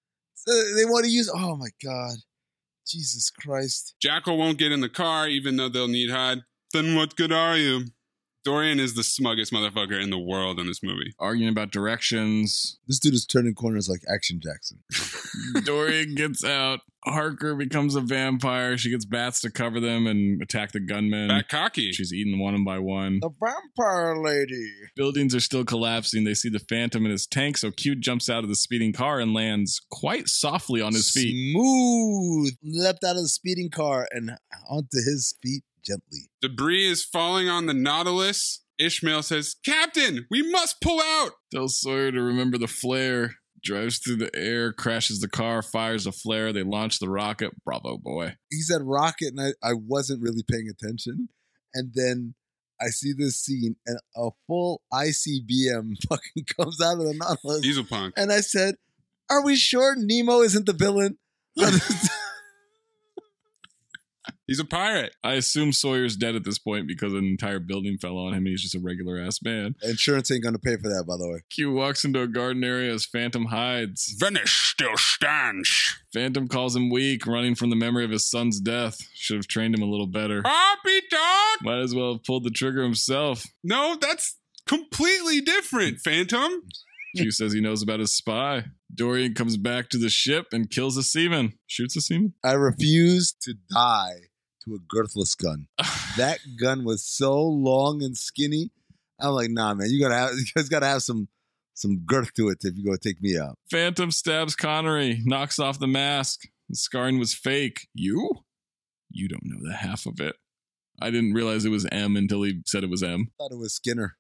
S4: They want to use... Oh, my God. Jesus Christ.
S5: Jackal won't get in the car, even though they'll need hide. Then what good are you? Dorian is the smuggest motherfucker in the world in this movie.
S17: Arguing about directions.
S4: This dude is turning corners like Action Jackson.
S17: Dorian gets out. Harker becomes a vampire. She gets bats to cover them and attack the gunmen.
S5: Bat cocky.
S17: She's eaten one by one.
S4: The vampire lady.
S17: Buildings are still collapsing. They see the Phantom in his tank, so Q jumps out of the speeding car and lands quite softly on his feet.
S4: Smooth. Leapt out of the speeding car and onto his feet gently.
S5: Debris is falling on the Nautilus. Ishmael says, Captain, we must pull out.
S17: Tells Sawyer to remember the flare. Drives through the air, crashes the car, fires a flare. They launch the rocket. Bravo, boy.
S4: He said rocket, and I wasn't really paying attention. And then I see this scene, and a full ICBM fucking comes out of the Nautilus.
S5: Diesel punk.
S4: And I said, are we sure Nemo isn't the villain?
S5: He's a pirate.
S17: I assume Sawyer's dead at this point because an entire building fell on him and he's just a regular ass man.
S4: Insurance ain't going to pay for that, by the way.
S17: Q walks into a garden area as Phantom hides.
S5: Venice still stands.
S17: Phantom calls him weak, running from the memory of his son's death. Should have trained him a little better.
S5: Happy dog!
S17: Might as well have pulled the trigger himself.
S5: No, that's completely different, Phantom.
S17: Q says he knows about his spy. Dorian comes back to the ship and kills a seaman. Shoots a seaman.
S4: I refuse to die to a girthless gun. That gun was so long and skinny. I'm like, nah, man, you guys gotta have some girth to it if you're gonna take me out.
S17: Phantom stabs Connery, knocks off the mask. The scarring was fake. You don't know the half of it. I didn't realize it was M until he said it was M.
S4: I thought it was Skinner.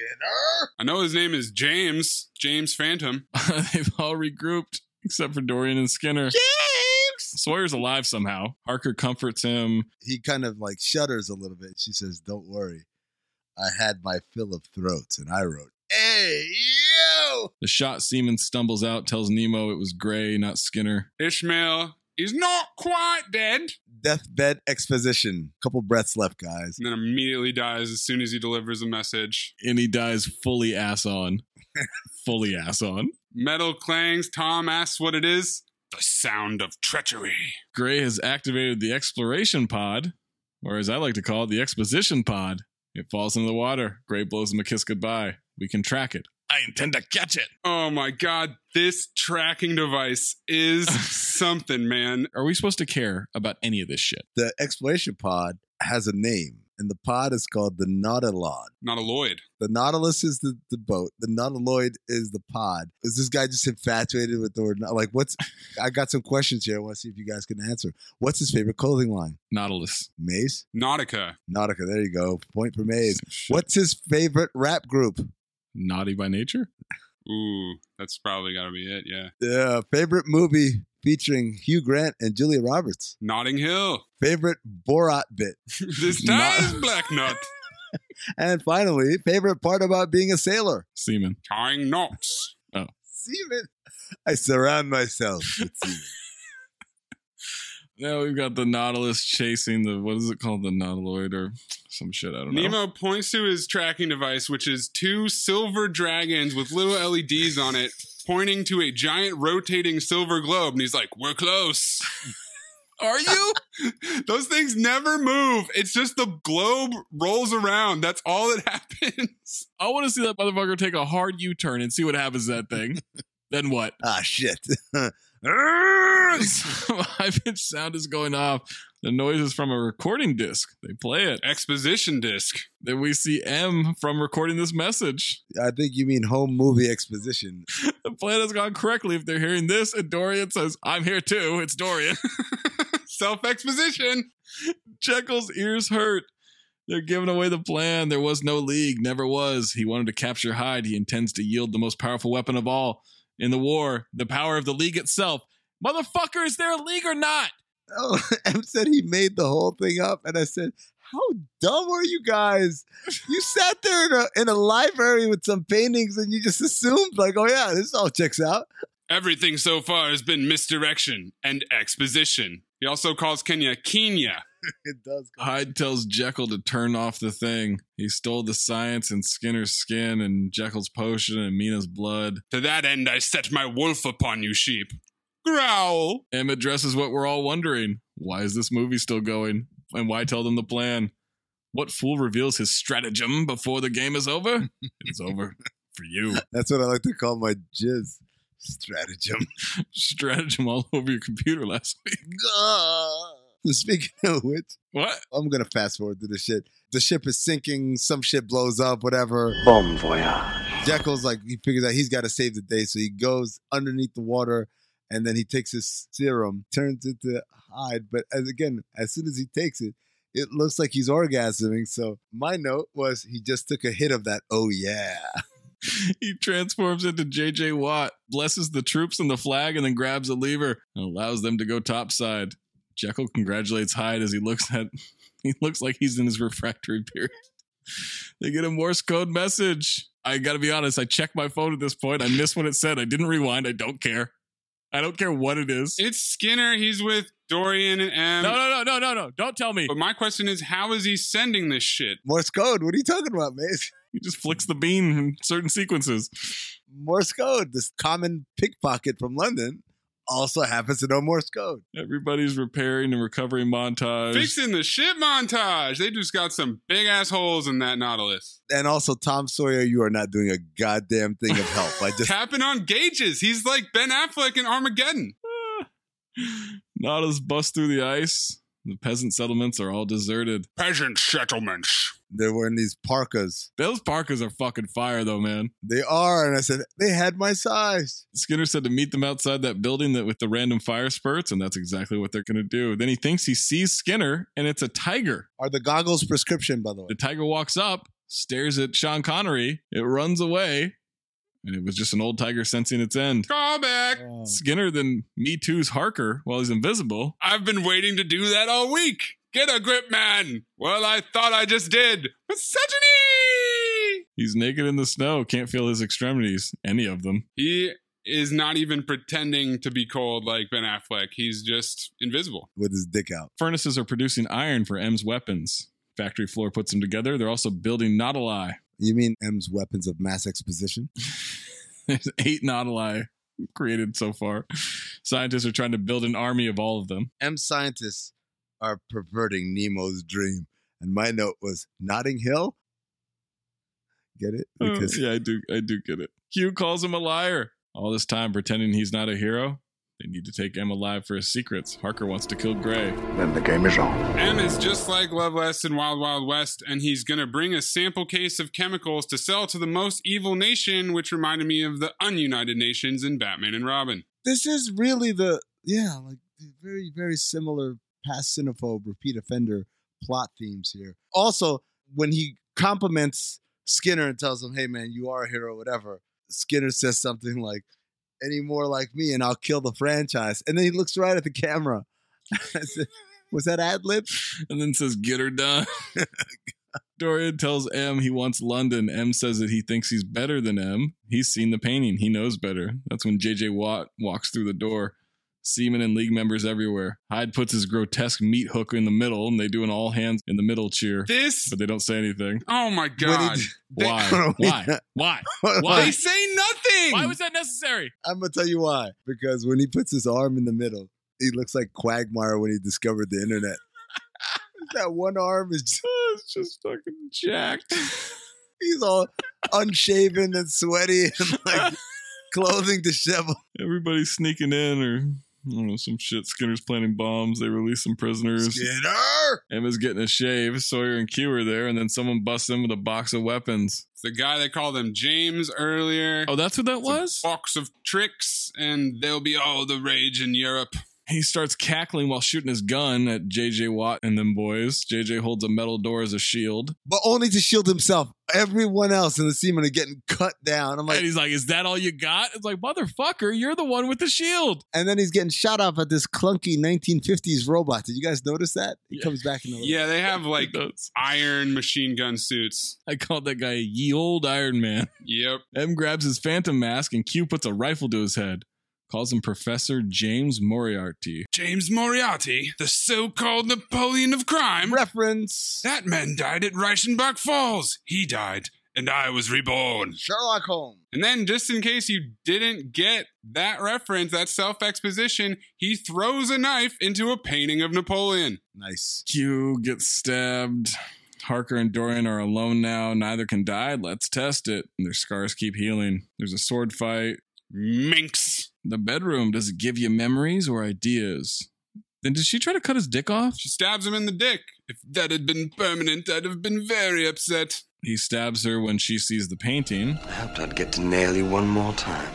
S5: I know his name is James Phantom.
S17: They've all regrouped except for Dorian and Skinner.
S4: James!
S17: Sawyer's alive somehow. Harker comforts him.
S4: He kind of like shudders a little bit. She says, don't worry. I had my fill of throats and I wrote, hey, you!
S17: The shot seaman stumbles out, tells Nemo it was Gray, not Skinner.
S5: Ishmael is not quite dead.
S4: Deathbed exposition. Couple breaths left, guys.
S5: And then immediately dies as soon as he delivers a message.
S17: And he dies fully ass on. Fully ass on.
S5: Metal clangs. Tom asks what it is. The sound of treachery.
S17: Gray has activated the exploration pod, or as I like to call it, the exposition pod. It falls into the water. Gray blows him a kiss goodbye. We can track it. I intend to catch it.
S5: Oh my God. This tracking device is something, man.
S17: Are we supposed to care about any of this shit?
S4: The exploration pod has a name, and the pod is called the Nautiloid.
S5: Nautiloid.
S4: The Nautilus is the boat. The Nautiloid is the pod. Is this guy just infatuated with the word? Like, I got some questions here. I want to see if you guys can answer. What's his favorite clothing line?
S17: Nautilus.
S4: Maze?
S5: Nautica.
S4: There you go. Point for Maze. What's his favorite rap group?
S17: Naughty by Nature?
S5: Ooh, that's probably got to be it, yeah.
S4: Yeah, favorite movie featuring Hugh Grant and Julia Roberts?
S5: Notting Hill.
S4: Favorite Borat bit?
S5: This time is Black Nut.
S4: And finally, favorite part about being a sailor?
S17: Seaman.
S5: Tying knots.
S17: Oh.
S4: Seaman. I surround myself with seaman.
S17: Now we've got the Nautilus chasing the, what is it called? The Nautiloid or some shit, I don't know.
S5: Nemo points to his tracking device, which is 2 silver dragons with little LEDs on it, pointing to a giant rotating silver globe. And he's like, we're close.
S17: Are you?
S5: Those things never move. It's just the globe rolls around. That's all that happens.
S17: I want to see that motherfucker take a hard U-turn and see what happens to that thing. Then what?
S4: Ah, shit.
S17: High-pitched sound is going off. The noise is from a recording disc. They play it.
S5: Exposition disc.
S17: Then we see M from recording this message.
S4: I think you mean home movie exposition.
S17: The plan has gone correctly if they're hearing this, and Dorian says, I'm here too. It's Dorian.
S5: Self-exposition.
S17: Jekyll's ears hurt. They're giving away the plan. There was no League. Never was. He wanted to capture Hyde. He intends to yield the most powerful weapon of all in the war, the power of the League itself. Motherfucker, is there a League or not?
S4: Oh, M said he made the whole thing up, and I said, how dumb are you guys? You sat there in a library with some paintings, and you just assumed, like, oh yeah, this all checks out.
S5: Everything so far has been misdirection and exposition. He also calls Kenya Kenya.
S4: It does.
S17: Hyde tells Jekyll to turn off the thing. He stole the science and Skinner's skin and Jekyll's potion and Mina's blood.
S5: To that end, I set my wolf upon you, sheep. Growl.
S17: M addresses what we're all wondering. Why is this movie still going? And why tell them the plan? What fool reveals his stratagem before the game is over? It's over for you.
S4: That's what I like to call my jizz. Stratagem.
S17: Stratagem all over your computer last week.
S4: Speaking of which,
S17: what?
S4: I'm going to fast forward to the shit. The ship is sinking. Some shit blows up, whatever.
S23: Bon voyage.
S4: Jekyll's like, he figures out he's got to save the day. So he goes underneath the water and then he takes his serum, turns it to Hyde. But as soon as he takes it, it looks like he's orgasming. So my note was he just took a hit of that. Oh, yeah.
S17: He transforms into J.J. Watt, blesses the troops and the flag, and then grabs a lever and allows them to go topside. Jekyll congratulates Hyde as he looks like he's in his refractory period. They get a Morse code message. I gotta be honest, I checked my phone at this point. I missed what it said. I didn't rewind. I don't care. I don't care what it is.
S5: It's Skinner. He's with Dorian and M.
S17: No. Don't tell me.
S5: But my question is, how is he sending this shit?
S4: Morse code. What are you talking about, Mace?
S17: He just flicks the bean in certain sequences.
S4: Morse code. This common pickpocket from London also happens to know Morse code.
S17: Everybody's repairing and recovering montage.
S5: Fixing the shit montage. They just got some big ass holes in that Nautilus.
S4: And also, Tom Sawyer, you are not doing a goddamn thing of help. I just
S5: tapping on gauges. He's like Ben Affleck in Armageddon.
S17: Nautilus busts through the ice. The peasant settlements are all deserted.
S5: Peasant settlements.
S4: They're wearing these parkas.
S17: Those parkas are fucking fire, though, man.
S4: They are. And I said, they had my size.
S17: Skinner said to meet them outside that building with the random fire spurts, and that's exactly what they're going to do. Then he thinks he sees Skinner, and it's a tiger.
S4: Are the goggles prescription, by the way?
S17: The tiger walks up, stares at Sean Connery. It runs away. And it was just an old tiger sensing its end.
S5: Call back.
S17: Skinner then Me Too's Harker while he's invisible.
S5: I've been waiting to do that all week. Get a grip, man. Well, I thought I just did. Misogyny!
S17: He's naked in the snow. Can't feel his extremities. Any of them.
S5: He is not even pretending to be cold like Ben Affleck. He's just invisible.
S4: With his dick out.
S17: Furnaces are producing iron for M's weapons. Factory floor puts them together. They're also building Nautili.
S4: You mean M's weapons of mass exposition?
S17: There's 8 Nautili created so far. Scientists are trying to build an army of all of them.
S4: M scientists are perverting Nemo's dream. And my note was Notting Hill? Get it? Because
S17: yeah, I do get it. Q calls him a liar. All this time pretending he's not a hero. They need to take M alive for his secrets. Harker wants to kill Gray.
S14: Then the game is on.
S5: M is just like Loveless in Wild Wild West, and he's going to bring a sample case of chemicals to sell to the most evil nation, which reminded me of the Ununited Nations in Batman and Robin.
S4: This is really very, very similar past cinephobe, repeat offender plot themes here. Also, when he compliments Skinner and tells him, hey man, you are a hero, whatever, Skinner says something like, any more like me and I'll kill the franchise. And then he looks right at the camera. I said, was that ad-lib?
S17: And then says, get her done. Dorian tells M he wants London. M says that he thinks he's better than M. He's seen the painting. He knows better. That's when J.J. Watt walks through the door. Seamen and League members everywhere. Hyde puts his grotesque meat hook in the middle, and they do an all hands in the middle cheer. But they don't say anything.
S5: Oh my God.
S17: Why?
S5: They say nothing.
S17: Why was that necessary?
S4: I'm going to tell you why. Because when he puts his arm in the middle, he looks like Quagmire when he discovered the internet. That one arm is
S17: just fucking jacked.
S4: He's all unshaven and sweaty and like clothing disheveled.
S17: Everybody's sneaking in or I don't know, some shit. Skinner's planting bombs. They release some prisoners.
S4: Skinner!
S17: Emma's getting a shave. Sawyer and Q are there, and then someone busts in with a box of weapons.
S5: It's the guy that called him James earlier.
S17: Oh, that's what that was?
S5: A box of tricks, and they'll be all the rage in Europe.
S17: He starts cackling while shooting his gun at J.J. Watt and them boys. J.J. holds a metal door as a shield.
S4: But only to shield himself. Everyone else in the seamen are getting cut down. I'm like,
S17: and he's like, is that all you got? It's like, motherfucker, you're the one with the shield.
S4: And then he's getting shot off at this clunky 1950s robot. Did you guys notice that? He comes back in the
S5: Yeah, they have like iron machine gun suits.
S17: I called that guy ye old Iron Man.
S5: Yep.
S17: M grabs his phantom mask and Q puts a rifle to his head. Calls him Professor James Moriarty.
S5: James Moriarty, the so-called Napoleon of crime.
S4: Reference.
S5: That man died at Reichenbach Falls. He died, and I was reborn.
S4: Sherlock Holmes.
S5: And then, just in case you didn't get that reference, that self-exposition, he throws a knife into a painting of Napoleon.
S4: Nice.
S17: Q gets stabbed. Harker and Dorian are alone now. Neither can die. Let's test it. And their scars keep healing. There's a sword fight.
S5: Minx.
S17: The bedroom, does it give you memories or ideas? Then did she try to cut his dick off?
S5: She stabs him in the dick. If that had been permanent, I'd have been very upset.
S17: He stabs her when she sees the painting.
S10: I hoped I'd get to nail you one more time.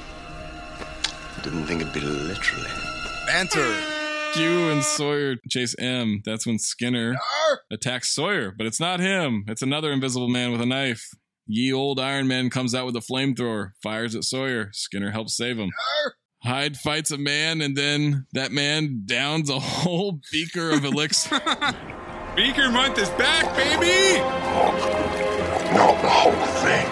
S10: I didn't think it'd be literally.
S4: Banter.
S17: Q and Sawyer chase M. That's when Skinner attacks Sawyer, but it's not him. It's another invisible man with a knife. Ye old Iron Man comes out with a flamethrower, fires at Sawyer. Skinner helps save him. Hyde fights a man, and then that man downs a whole beaker of elixir.
S5: Beaker month is back, baby!
S2: Not the whole thing.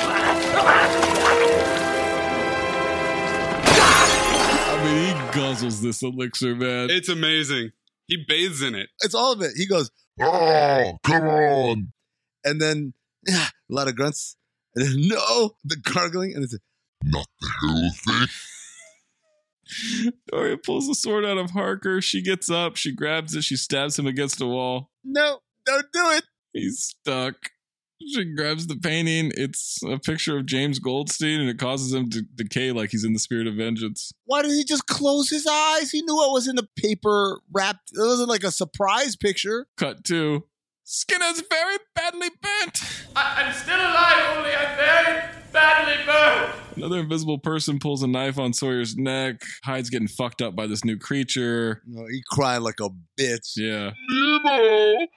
S17: I mean, he guzzles loves this elixir, man.
S5: It's amazing. He bathes in it.
S4: It's all of it. He goes,
S2: oh, come on.
S4: And then a lot of grunts. And then, no, the gargling. And it's
S2: not the whole thing.
S17: Doria pulls the sword out of Harker. She gets up. She grabs it. She stabs him against a wall.
S4: No, don't do it.
S17: He's stuck. She grabs the painting. It's a picture of James Goldstein, and it causes him to decay like he's in the spirit of vengeance.
S4: Why did he just close his eyes? He knew what was in the paper wrapped. It wasn't like a surprise picture.
S17: Cut to Skinner's very badly burnt.
S18: I'm still alive, only I'm very badly burned.
S17: Another invisible person pulls a knife on Sawyer's neck. Hyde's getting fucked up by this new creature.
S4: He cried like a bitch.
S17: Yeah.
S2: Nemo!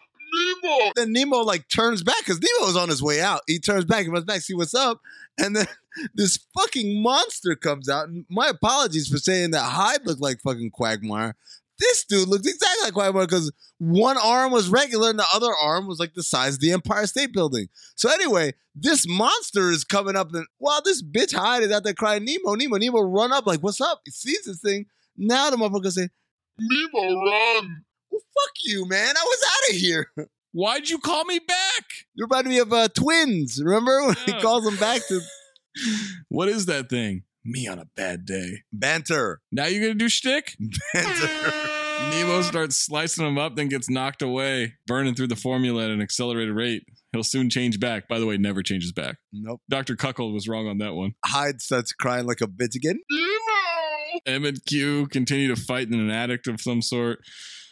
S4: Then Nemo turns back because Nemo was on his way out. He turns back and runs back, see what's up. And then this fucking monster comes out. And my apologies for saying that Hyde looked like fucking Quagmire. This dude looked exactly like Quagmire because one arm was regular and the other arm was like the size of the Empire State Building. So anyway, this monster is coming up and while this bitch Hyde is out there crying, Nemo run up like, what's up? He sees this thing. Now the motherfucker say,
S2: Nemo, run.
S4: Well, fuck you, man. I was out of here.
S17: Why'd you call me back?
S4: You reminded me of twins. Remember when he calls them back to...
S17: What is that thing? Me on a bad day.
S4: Banter.
S17: Now you're going to do shtick?
S4: Banter.
S17: Nemo starts slicing him up, then gets knocked away, burning through the formula at an accelerated rate. He'll soon change back. By the way, never changes back.
S4: Nope.
S17: Dr. Cuckold was wrong on that one.
S4: Hyde starts crying like a bitch again.
S2: Nemo!
S17: M and Q continue to fight in an addict of some sort.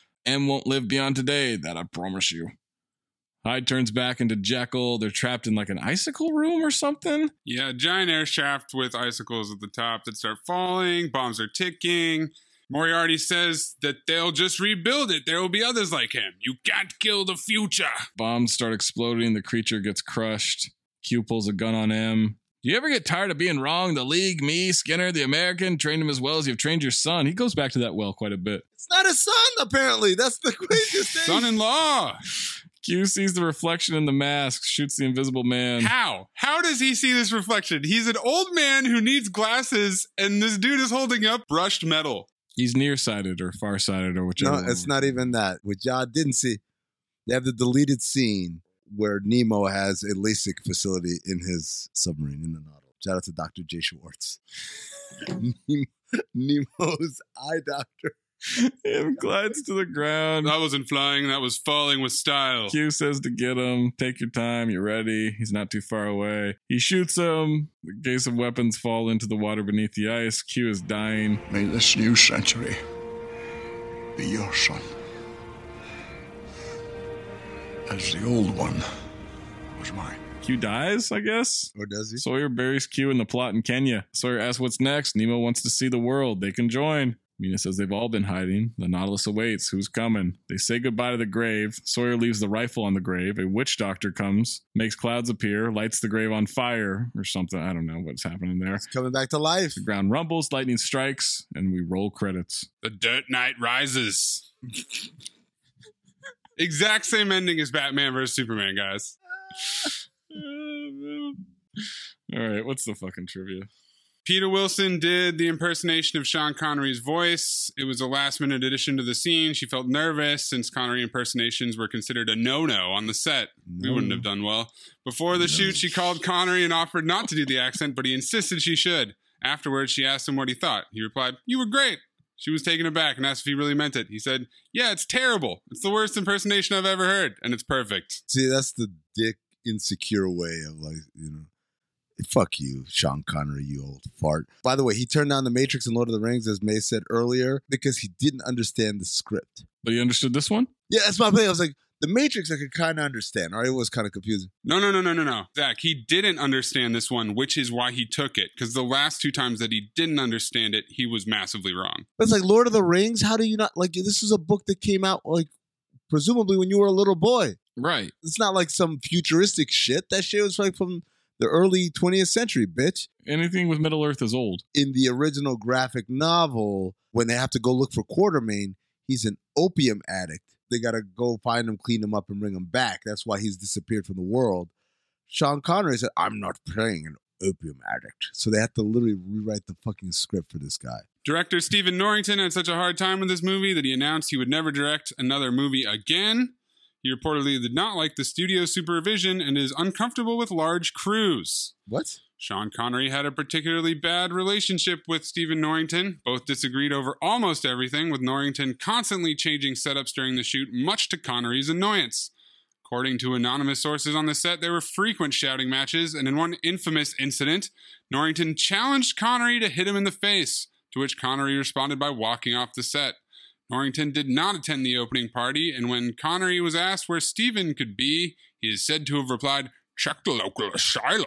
S17: M won't live beyond today, that I promise you. Hyde turns back into Jekyll. They're trapped in like an icicle room or something.
S5: Yeah, giant air shaft with icicles at the top that start falling. Bombs are ticking. Moriarty says that they'll just rebuild it. There will be others like him. You can't kill the future.
S17: Bombs start exploding. The creature gets crushed. Q pulls a gun on M. Do you ever get tired of being wrong? The League, me, Skinner, the American, trained him as well as you've trained your son. He goes back to that well quite a bit.
S4: It's not his son, apparently. That's the craziest thing.
S5: Son-in-law.
S17: Q sees the reflection in the mask, shoots the invisible man.
S5: How? How does he see this reflection? He's an old man who needs glasses, and this dude is holding up brushed metal.
S17: He's nearsighted or farsighted or whichever.
S4: No, it's not even that. What y'all didn't see, they have the deleted scene where Nemo has a LASIK facility in his submarine in the Nautilus. Shout out to Dr. J. Schwartz. Nemo's eye doctor.
S17: Him glides to the ground.
S5: That wasn't flying, that was falling with style.
S17: Q says to get him. Take your time, you're ready. He's not too far away. He shoots him. The case of weapons fall into the water beneath the ice. Q is dying.
S14: May this new century be your son, as the old one was mine.
S17: Q dies, I guess?
S4: Or does he?
S17: Sawyer buries Q in the plot in Kenya. Sawyer asks what's next. Nemo wants to see the world. They can join. Mina says they've all been hiding. The Nautilus awaits. Who's coming? They say goodbye to the grave. Sawyer leaves the rifle on the grave. A witch doctor comes, makes clouds appear, lights the grave on fire or something. I don't know what's happening there.
S4: It's coming back to life.
S17: The ground rumbles, lightning strikes, and we roll credits.
S5: The Dirt Knight rises. Exact same ending as Batman vs. Superman, guys.
S17: All right, what's the fucking trivia?
S5: Peter Wilson did the impersonation of Sean Connery's voice. It was a last-minute addition to the scene. She felt nervous since Connery impersonations were considered a no-no on the set. We wouldn't have done well. Before the shoot, she called Connery and offered not to do the accent, but he insisted she should. Afterwards, she asked him what he thought. He replied, "You were great." She was taken aback and asked if he really meant it. He said, "Yeah, it's terrible. It's the worst impersonation I've ever heard, and it's perfect."
S4: See, that's the dick insecure way of fuck you, Sean Connery, you old fart. By the way, he turned down The Matrix and Lord of the Rings, as May said earlier, because he didn't understand the script.
S17: But he understood this one?
S4: Yeah, that's my thing. I was like, The Matrix I could kind of understand. All right, it was kind of confusing.
S5: No. Zach, he didn't understand this one, which is why he took it. Because the last two times that he didn't understand it, he was massively wrong.
S4: But it's like Lord of the Rings. How do you not, this is a book that came out, presumably when you were a little boy.
S17: Right.
S4: It's not like some futuristic shit. That shit was from the early 20th century, bitch.
S17: Anything with Middle Earth is old.
S4: In the original graphic novel, when they have to go look for Quatermain, he's an opium addict. They got to go find him, clean him up, and bring him back. That's why he's disappeared from the world. Sean Connery said, "I'm not playing an opium addict." So they have to literally rewrite the fucking script for this guy.
S5: Director Stephen Norrington had such a hard time with this movie that he announced he would never direct another movie again. He reportedly did not like the studio supervision and is uncomfortable with large crews.
S4: What?
S5: Sean Connery had a particularly bad relationship with Stephen Norrington. Both disagreed over almost everything, with Norrington constantly changing setups during the shoot, much to Connery's annoyance. According to anonymous sources on the set, there were frequent shouting matches, and in one infamous incident, Norrington challenged Connery to hit him in the face, to which Connery responded by walking off the set. Norrington did not attend the opening party, and when Connery was asked where Stephen could be, he is said to have replied, "Check the local asylum."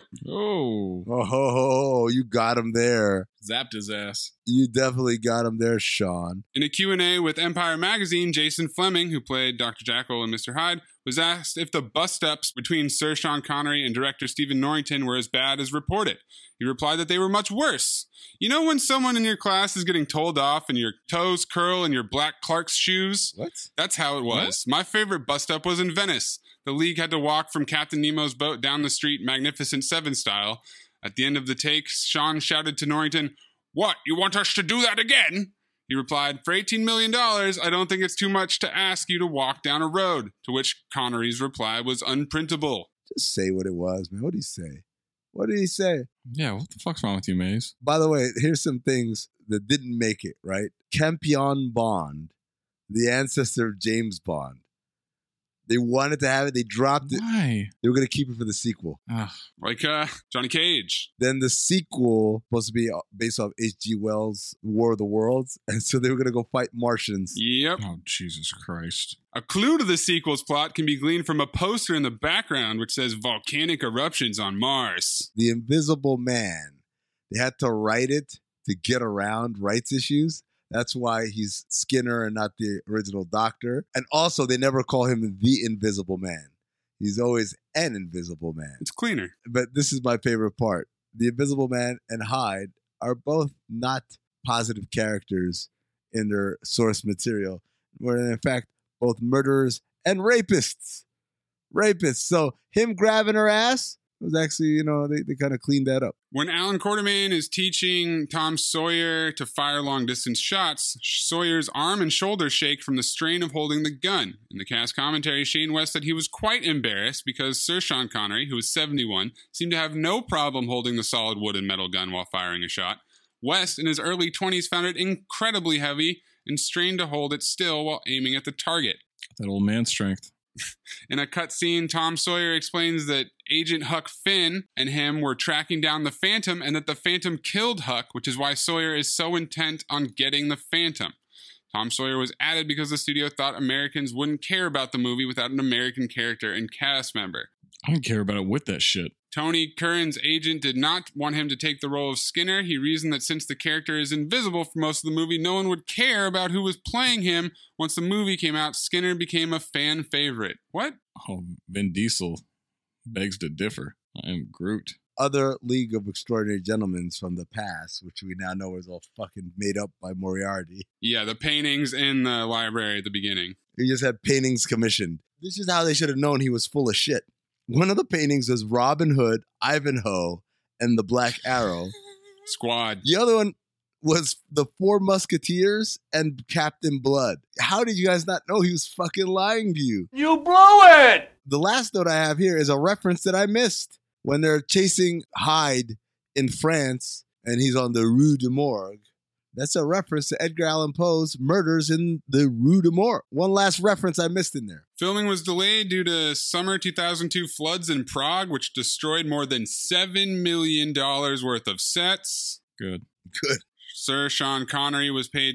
S4: Oh, you got him there.
S17: Zapped his ass.
S4: You definitely got him there, Sean.
S5: In a Q&A with Empire Magazine, Jason Fleming, who played Dr. Jekyll and Mr. Hyde, was asked if the bust-ups between Sir Sean Connery and director Stephen Norrington were as bad as reported. He replied that they were much worse. You know when someone in your class is getting told off and your toes curl in your black Clark's shoes?
S4: What?
S5: That's how it was. What? My favorite bust-up was in Venice. The league had to walk from Captain Nemo's boat down the street Magnificent Seven style. At the end of the take, Sean shouted to Norrington, "What, you want us to do that again?" He replied, "For $18 million, I don't think it's too much to ask you to walk down a road," to which Connery's reply was unprintable.
S4: Just say what it was, man. What did he say? What did he say?
S17: Yeah, what the fuck's wrong with you, Maze?
S4: By the way, here's some things that didn't make it, right? Campion Bond, the ancestor of James Bond. They wanted to have it. They dropped it.
S17: Why?
S4: They were going to keep it for the sequel.
S5: Like Johnny Cage.
S4: Then the sequel supposed to be based off H.G. Wells' War of the Worlds. And so they were going to go fight Martians.
S5: Yep.
S17: Oh, Jesus Christ.
S5: A clue to the sequel's plot can be gleaned from a poster in the background which says volcanic eruptions on Mars.
S4: The Invisible Man. They had to write it to get around rights issues. That's why he's Skinner and not the original Doctor. And also, they never call him the Invisible Man. He's always an Invisible Man.
S5: It's cleaner.
S4: But this is my favorite part. The Invisible Man and Hyde are both not positive characters in their source material. Where in fact, both murderers and rapists. So him grabbing her ass was actually, they kind of cleaned that up.
S5: When Alan Quartermain is teaching Tom Sawyer to fire long-distance shots, Sawyer's arm and shoulder shake from the strain of holding the gun. In the cast commentary, Shane West said he was quite embarrassed because Sir Sean Connery, who was 71, seemed to have no problem holding the solid wood and metal gun while firing a shot. West, in his early 20s, found it incredibly heavy and strained to hold it still while aiming at the target.
S17: That old man strength.
S5: In a cutscene, Tom Sawyer explains that Agent Huck Finn and him were tracking down the Phantom and that the Phantom killed Huck, which is why Sawyer is so intent on getting the Phantom. Tom Sawyer was added because the studio thought Americans wouldn't care about the movie without an American character and cast member.
S17: I don't care about it with that shit.
S5: Tony Curran's agent did not want him to take the role of Skinner. He reasoned that since the character is invisible for most of the movie, no one would care about who was playing him. Once the movie came out, Skinner became a fan favorite. What?
S17: Oh, Vin Diesel begs to differ. I am Groot.
S4: Other League of Extraordinary Gentlemen from the past, which we now know is all fucking made up by Moriarty.
S5: Yeah, the paintings in the library at the beginning.
S4: He just had paintings commissioned. This is how they should have known he was full of shit. One of the paintings was Robin Hood, Ivanhoe, and the Black Arrow.
S5: Squad.
S4: The other one was the Four Musketeers and Captain Blood. How did you guys not know he was fucking lying to you?
S18: You blew it!
S4: The last note I have here is a reference that I missed. When they're chasing Hyde in France and he's on the Rue de Morgue. That's a reference to Edgar Allan Poe's Murders in the Rue de Morgue. One last reference I missed in there.
S5: Filming was delayed due to summer 2002 floods in Prague, which destroyed more than $7 million worth of sets.
S17: Good.
S5: Sir Sean Connery was paid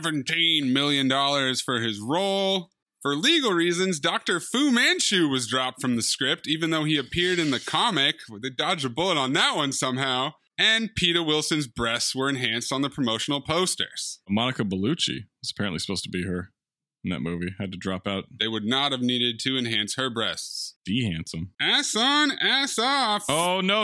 S5: $17 million for his role. For legal reasons, Dr. Fu Manchu was dropped from the script, even though he appeared in the comic. They dodged a bullet on that one somehow. And Peter Wilson's breasts were enhanced on the promotional posters.
S17: Monica Bellucci was apparently supposed to be her in that movie. Had to drop out.
S5: They would not have needed to enhance her breasts.
S17: De-handsome.
S5: Ass on, ass off.
S17: Oh, no,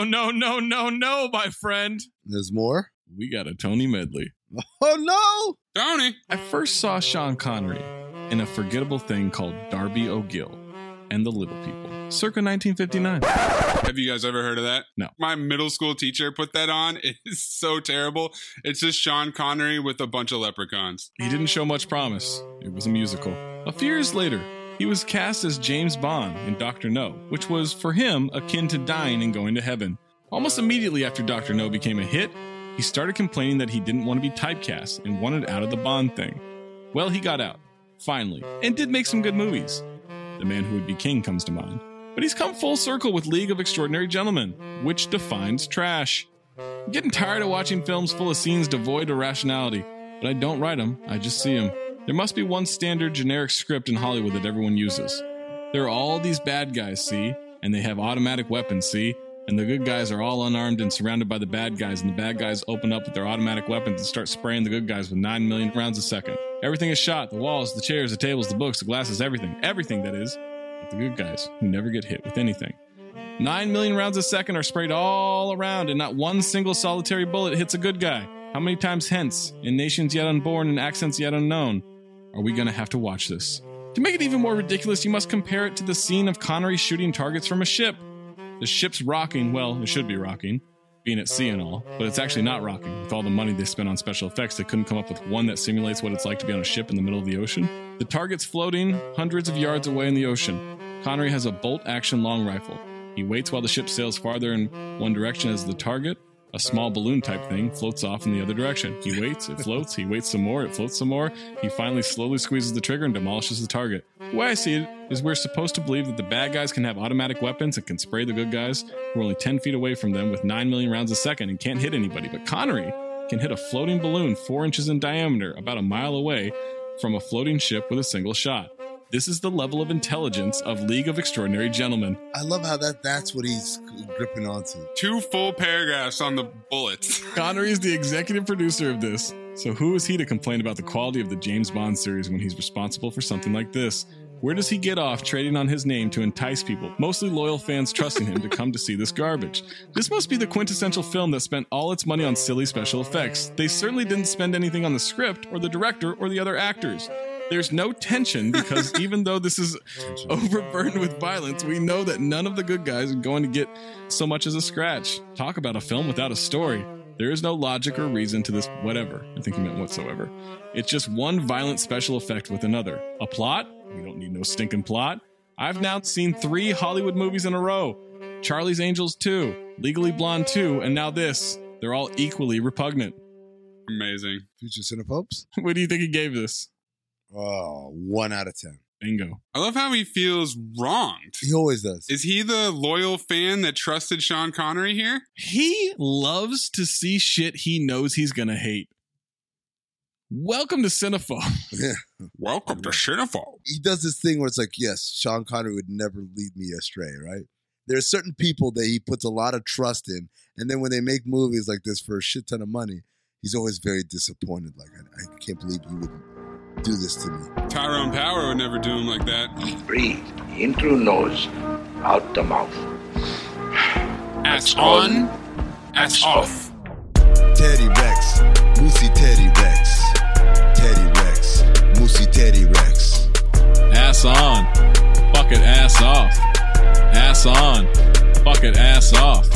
S17: my friend.
S4: There's more?
S17: We got a Tony medley.
S4: Oh, no!
S5: Tony!
S17: I first saw Sean Connery in a forgettable thing called Darby O'Gill. and the Little People, circa 1959.
S5: Have you guys ever heard of that?
S17: No.
S5: My middle school teacher put that on. It is so terrible. It's just Sean Connery with a bunch of leprechauns.
S17: He didn't show much promise. It was a musical. A few years later, he was cast as James Bond in Dr. No, which was, for him, akin to dying and going to heaven. Almost immediately after Dr. No became a hit, he started complaining that he didn't want to be typecast and wanted out of the Bond thing. Well, he got out, finally, and did make some good movies. The Man Who Would Be King comes to mind. But he's come full circle with League of Extraordinary Gentlemen, which defines trash. I'm getting tired of watching films full of scenes devoid of rationality, but I don't write them, I just see them. There must be one standard generic script in Hollywood that everyone uses. There are all these bad guys, see, and they have automatic weapons, see, and the good guys are all unarmed and surrounded by the bad guys, and the bad guys open up with their automatic weapons and start spraying the good guys with 9 million rounds a second. Everything is shot, the walls, the chairs, the tables, the books, the glasses, everything. Everything, that is. But the good guys, who never get hit with anything. 9 million rounds a second are sprayed all around, and not one single solitary bullet hits a good guy. How many times hence, in nations yet unborn and accents yet unknown, are we going to have to watch this? To make it even more ridiculous, you must compare it to the scene of Connery shooting targets from a ship. The ship's rocking, well, it should be rocking, being at sea and all, but it's actually not rocking. With all the money they spent on special effects, they couldn't come up with one that simulates what it's like to be on a ship in the middle of the ocean. The target's floating hundreds of yards away in the ocean. Connery has a bolt-action long rifle. He waits while the ship sails farther in one direction as the target, a small balloon-type thing, floats off in the other direction. He waits, it floats, he waits some more, it floats some more. He finally slowly squeezes the trigger and demolishes the target. The way I see it is we're supposed to believe that the bad guys can have automatic weapons and can spray the good guys who are only 10 feet away from them with 9 million rounds a second and can't hit anybody. But Connery can hit a floating balloon 4 inches in diameter, about a mile away from a floating ship with a single shot. This is the level of intelligence of League of Extraordinary Gentlemen.
S4: I love how that's what he's gripping onto.
S5: 2 full paragraphs on the bullets.
S17: Connery is the executive producer of this. So who is he to complain about the quality of the James Bond series when he's responsible for something like this? Where does he get off trading on his name to entice people, mostly loyal fans trusting him to come to see this garbage? This must be the quintessential film that spent all its money on silly special effects. They certainly didn't spend anything on the script or the director or the other actors. There's no tension because even though this is overburdened with violence, we know that none of the good guys are going to get so much as a scratch. Talk about a film without a story. There is no logic or reason to this whatever. I think he meant whatsoever. It's just one violent special effect with another. A plot? We don't need no stinking plot. I've now seen 3 Hollywood movies in a row. Charlie's Angels 2, Legally Blonde 2, and now this. They're all equally repugnant.
S5: Amazing.
S4: Future Cinepopes?
S17: What do you think he gave this?
S4: Oh, 1 out of 10.
S17: Bingo.
S5: I love how he feels wronged.
S4: He always does.
S5: Is he the loyal fan that trusted Sean Connery here?
S17: He loves to see shit he knows he's going to hate. Welcome to Cinephobe.
S4: Yeah.
S5: Welcome to Cinephobe.
S4: He does this thing where it's like, yes, Sean Connery would never lead me astray, right? There are certain people that he puts a lot of trust in, and then when they make movies like this for a shit ton of money, he's always very disappointed. Like, I can't believe you would do this to me.
S5: Tyrone Power would never do him like that.
S14: Breathe in through nose, out the mouth.
S5: Ass on, ass off.
S4: Teddy Rex, Moosey Teddy Rex. Teddy Rex, Moosey Teddy Rex.
S17: Ass on, fuck it, ass off. Ass on, fuck it, ass off.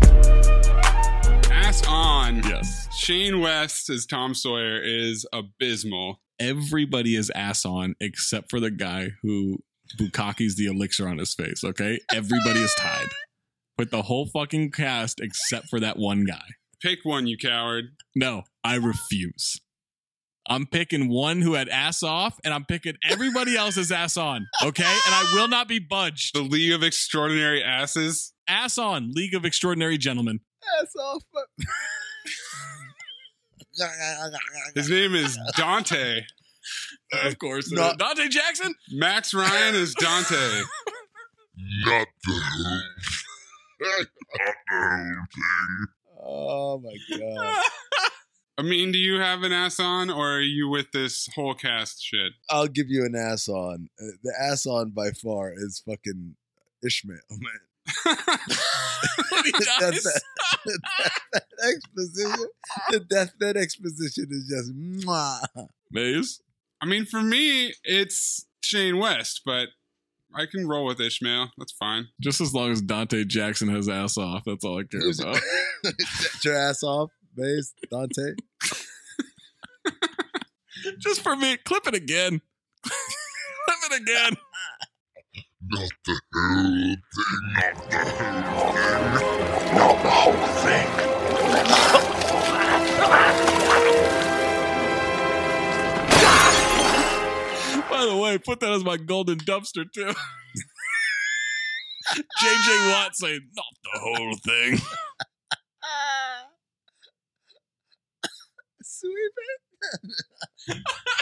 S5: Ass on.
S17: Yes.
S5: Shane West as Tom Sawyer is abysmal.
S17: Everybody is ass on except for the guy who bukkakis the elixir on his face, okay? Everybody is tied. With the whole fucking cast except for that one guy.
S5: Pick one, you coward.
S17: No, I refuse. I'm picking one who had ass off, and I'm picking everybody else's ass on, okay? And I will not be budged.
S5: The League of Extraordinary Asses?
S17: Ass on, League of Extraordinary Gentlemen.
S4: Ass off.
S5: His name is Dante.
S17: Of course. No. Dante Jackson?
S5: Max Ryan is Dante.
S2: Not the whole thing.
S4: Oh my God.
S5: I mean, do you have an ass on, or are you with this whole cast shit?
S4: I'll give you an ass on. The ass on by far is fucking Ishmael, man.
S17: When he dies?
S4: That exposition, the deathbed exposition is just mwah.
S17: Maze?
S5: I mean, for me, it's Shane West, but I can roll with Ishmael. That's fine.
S17: Just as long as Dante Jackson has ass off. That's all I care about.
S4: Get your ass off, Maze, Dante.
S17: Just for me. Clip it again. Clip it again.
S2: Not the whole thing. Not the whole thing.
S17: By the way, put that as my golden dumpster too. JJ Watt saying, not the whole thing.
S4: Sweet man.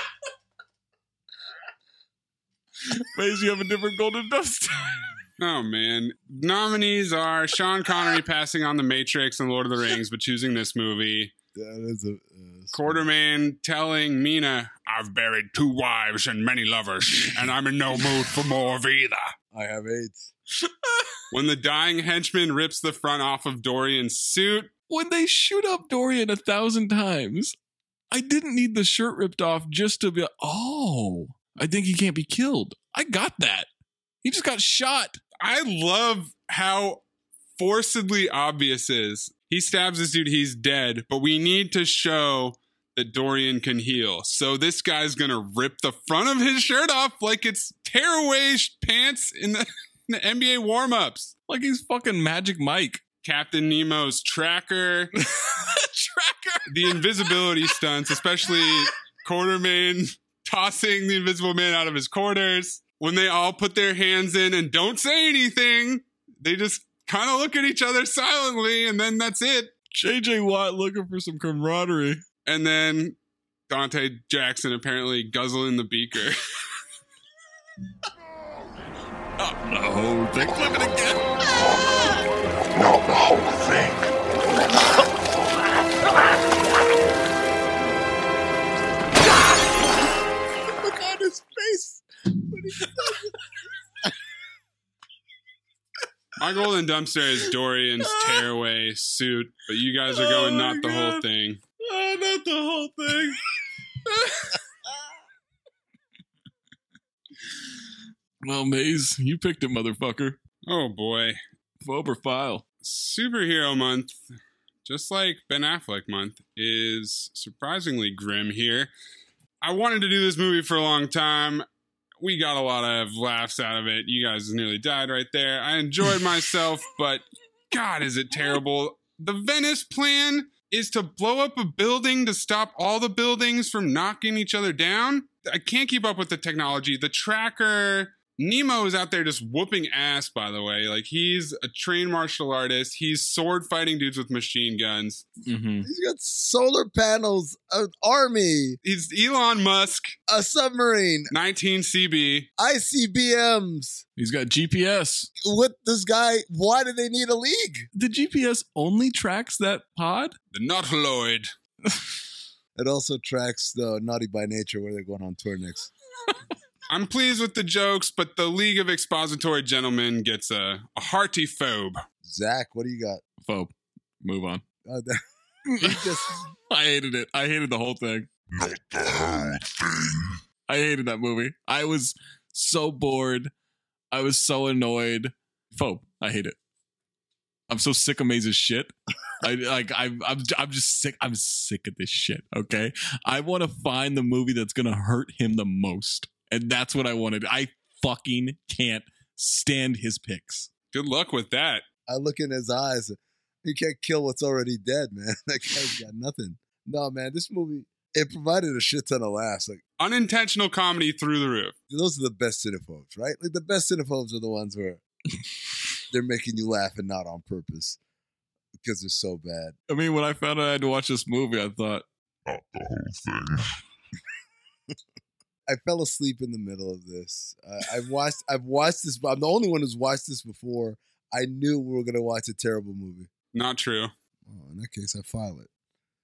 S17: Maze, you have a different golden dumpster.
S5: Oh, man. Nominees are Sean Connery passing on The Matrix and Lord of the Rings, but choosing this movie.
S4: That is a
S5: Quarterman telling Mina, I've buried 2 wives and many lovers, and I'm in no mood for more of either.
S4: I have AIDS.
S5: When the dying henchman rips the front off of Dorian's suit.
S17: When they shoot up Dorian 1,000 times, I didn't need the shirt ripped off just to be, oh, I think he can't be killed. I got that. He just got shot.
S5: I love how forcibly obvious is. He stabs this dude, he's dead, but we need to show that Dorian can heal. So this guy's gonna rip the front of his shirt off like it's tearaway pants in the NBA warm-ups.
S17: Like he's fucking Magic Mike.
S5: Captain Nemo's tracker. The invisibility stunts, especially Quartermain tossing the Invisible Man out of his quarters. When they all put their hands in and don't say anything, they just kind of look at each other silently, and then that's it.
S17: JJ Watt looking for some camaraderie.
S5: And then Dante Jackson apparently guzzling the beaker.
S17: Not the whole thing. Flip it again.
S2: Not the whole thing.
S4: Look on his face when he says it.
S5: My golden dumpster is Dorian's tearaway suit, but you guys are going not the whole thing.
S17: Oh, not the whole thing. Well, Maze, you picked it, motherfucker.
S5: Oh, boy.
S17: Phobe or file?
S5: Superhero month, just like Ben Affleck month, is surprisingly grim here. I wanted to do this movie for a long time. We got a lot of laughs out of it. You guys nearly died right there. I enjoyed myself, but God, is it terrible. The Venice plan is to blow up a building to stop all the buildings from knocking each other down. I can't keep up with the technology. The tracker... Nemo is out there just whooping ass, by the way. Like, he's a trained martial artist. He's sword fighting dudes with machine guns.
S17: Mm-hmm.
S4: He's got solar panels, an army.
S5: He's Elon Musk.
S4: A submarine.
S5: 19 CB.
S4: ICBMs.
S17: He's got GPS.
S4: What this guy, why do they need a league?
S17: The GPS only tracks that pod?
S5: The Nautiloid.
S4: It also tracks the Naughty by Nature where they're going on tour next.
S5: I'm pleased with the jokes, but the League of Expository Gentlemen gets a hearty phobe.
S4: Zach, what do you got?
S17: Phobe. Move on.
S4: Just...
S17: I hated it. I hated the whole thing.
S2: Not the whole thing.
S17: I hated that movie. I was so bored. I was so annoyed. Phobe. I hate it. I'm so sick of Maze's shit. I'm just sick. I'm sick of this shit. Okay. I want to find the movie that's gonna hurt him the most. And that's what I wanted. I fucking can't stand his picks.
S5: Good luck with that.
S4: I look in his eyes. He can't kill what's already dead, man. That guy's got nothing. No, man, this movie, it provided a shit ton of laughs. Like
S5: unintentional comedy through the roof.
S4: Those are the best cinephobes, right? Like the best cinephobes are the ones where they're making you laugh and not on purpose because they're so bad.
S17: I mean, when I found out I had to watch this movie, I thought,
S2: not the whole thing.
S4: I fell asleep in the middle of this. I've watched this. I'm the only one who's watched this before. I knew we were going to watch a terrible movie.
S5: Not true.
S4: Oh, in that case, I file it.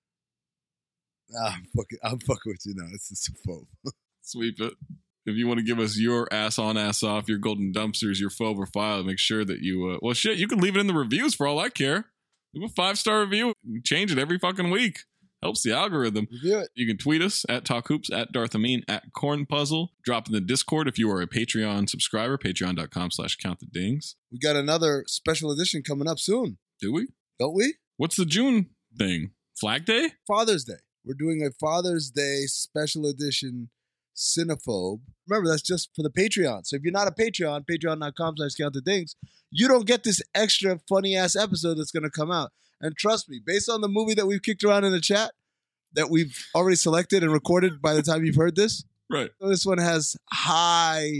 S4: I'm fucking with you now. It's just a phobe.
S17: Sweep it. If you want to give us your ass on, ass off, your golden dumpsters, your phobe or file, make sure that you, you can leave it in the reviews for all I care. Leave a 5-star review. Change it every fucking week. Helps the algorithm. You can tweet us at TalkHoops, at Darth Amin, at Cornpuzzle. Drop in the Discord if you are a Patreon subscriber, patreon.com/countthedings.
S4: We got another special edition coming up soon.
S17: Do we?
S4: Don't we?
S17: What's the June thing? Flag Day?
S4: Father's Day. We're doing a Father's Day special edition Cinephobe. Remember, that's just for the Patreon. So if you're not a Patreon, patreon.com/countthedings, you don't get this extra funny-ass episode that's going to come out. And trust me, based on the movie that we've kicked around in the chat, that we've already selected and recorded by the time you've heard this,
S17: right?
S4: So this one has high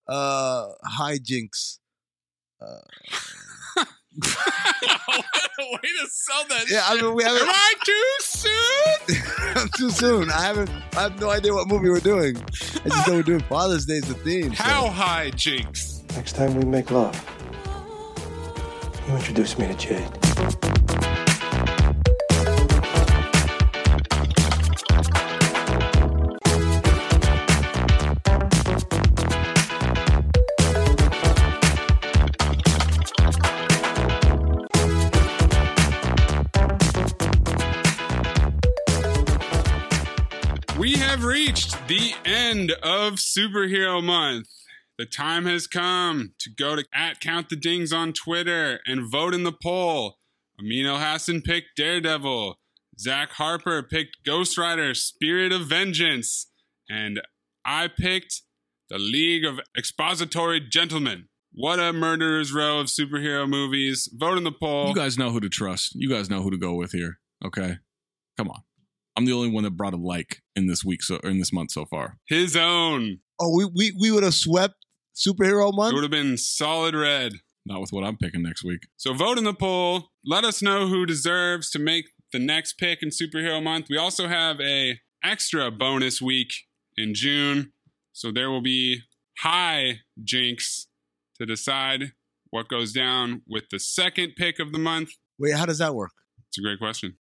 S4: jinx.
S17: Way to sell that
S4: yeah,
S17: shit.
S4: I mean, we haven't.
S5: Am I too soon?
S4: I'm too soon. I have no idea what movie we're doing. I just know we're doing Father's Day as the theme.
S5: How high jinx?
S10: Next time we make love, you introduce me to Jade.
S5: We have reached the end of Superhero Month. The time has come to go to @CountTheDings on Twitter and vote in the poll. Amin Elhassan picked Daredevil. Zach Harper picked Ghost Rider, Spirit of Vengeance. And I picked The League of Expository Gentlemen. What a murderer's row of superhero movies. Vote in the poll.
S17: You guys know who to trust. You guys know who to go with here. Okay? Come on. I'm the only one that brought a like in this week, or in this month so far.
S5: His own.
S4: Oh, we would have swept Superhero Month?
S5: It would have been solid red.
S17: Not with what I'm picking next week.
S5: So vote in the poll. Let us know who deserves to make the next pick in Superhero Month. We also have a extra bonus week in June. So there will be high jinx to decide what goes down with the second pick of the month.
S4: Wait, how does that work?
S5: It's a great question.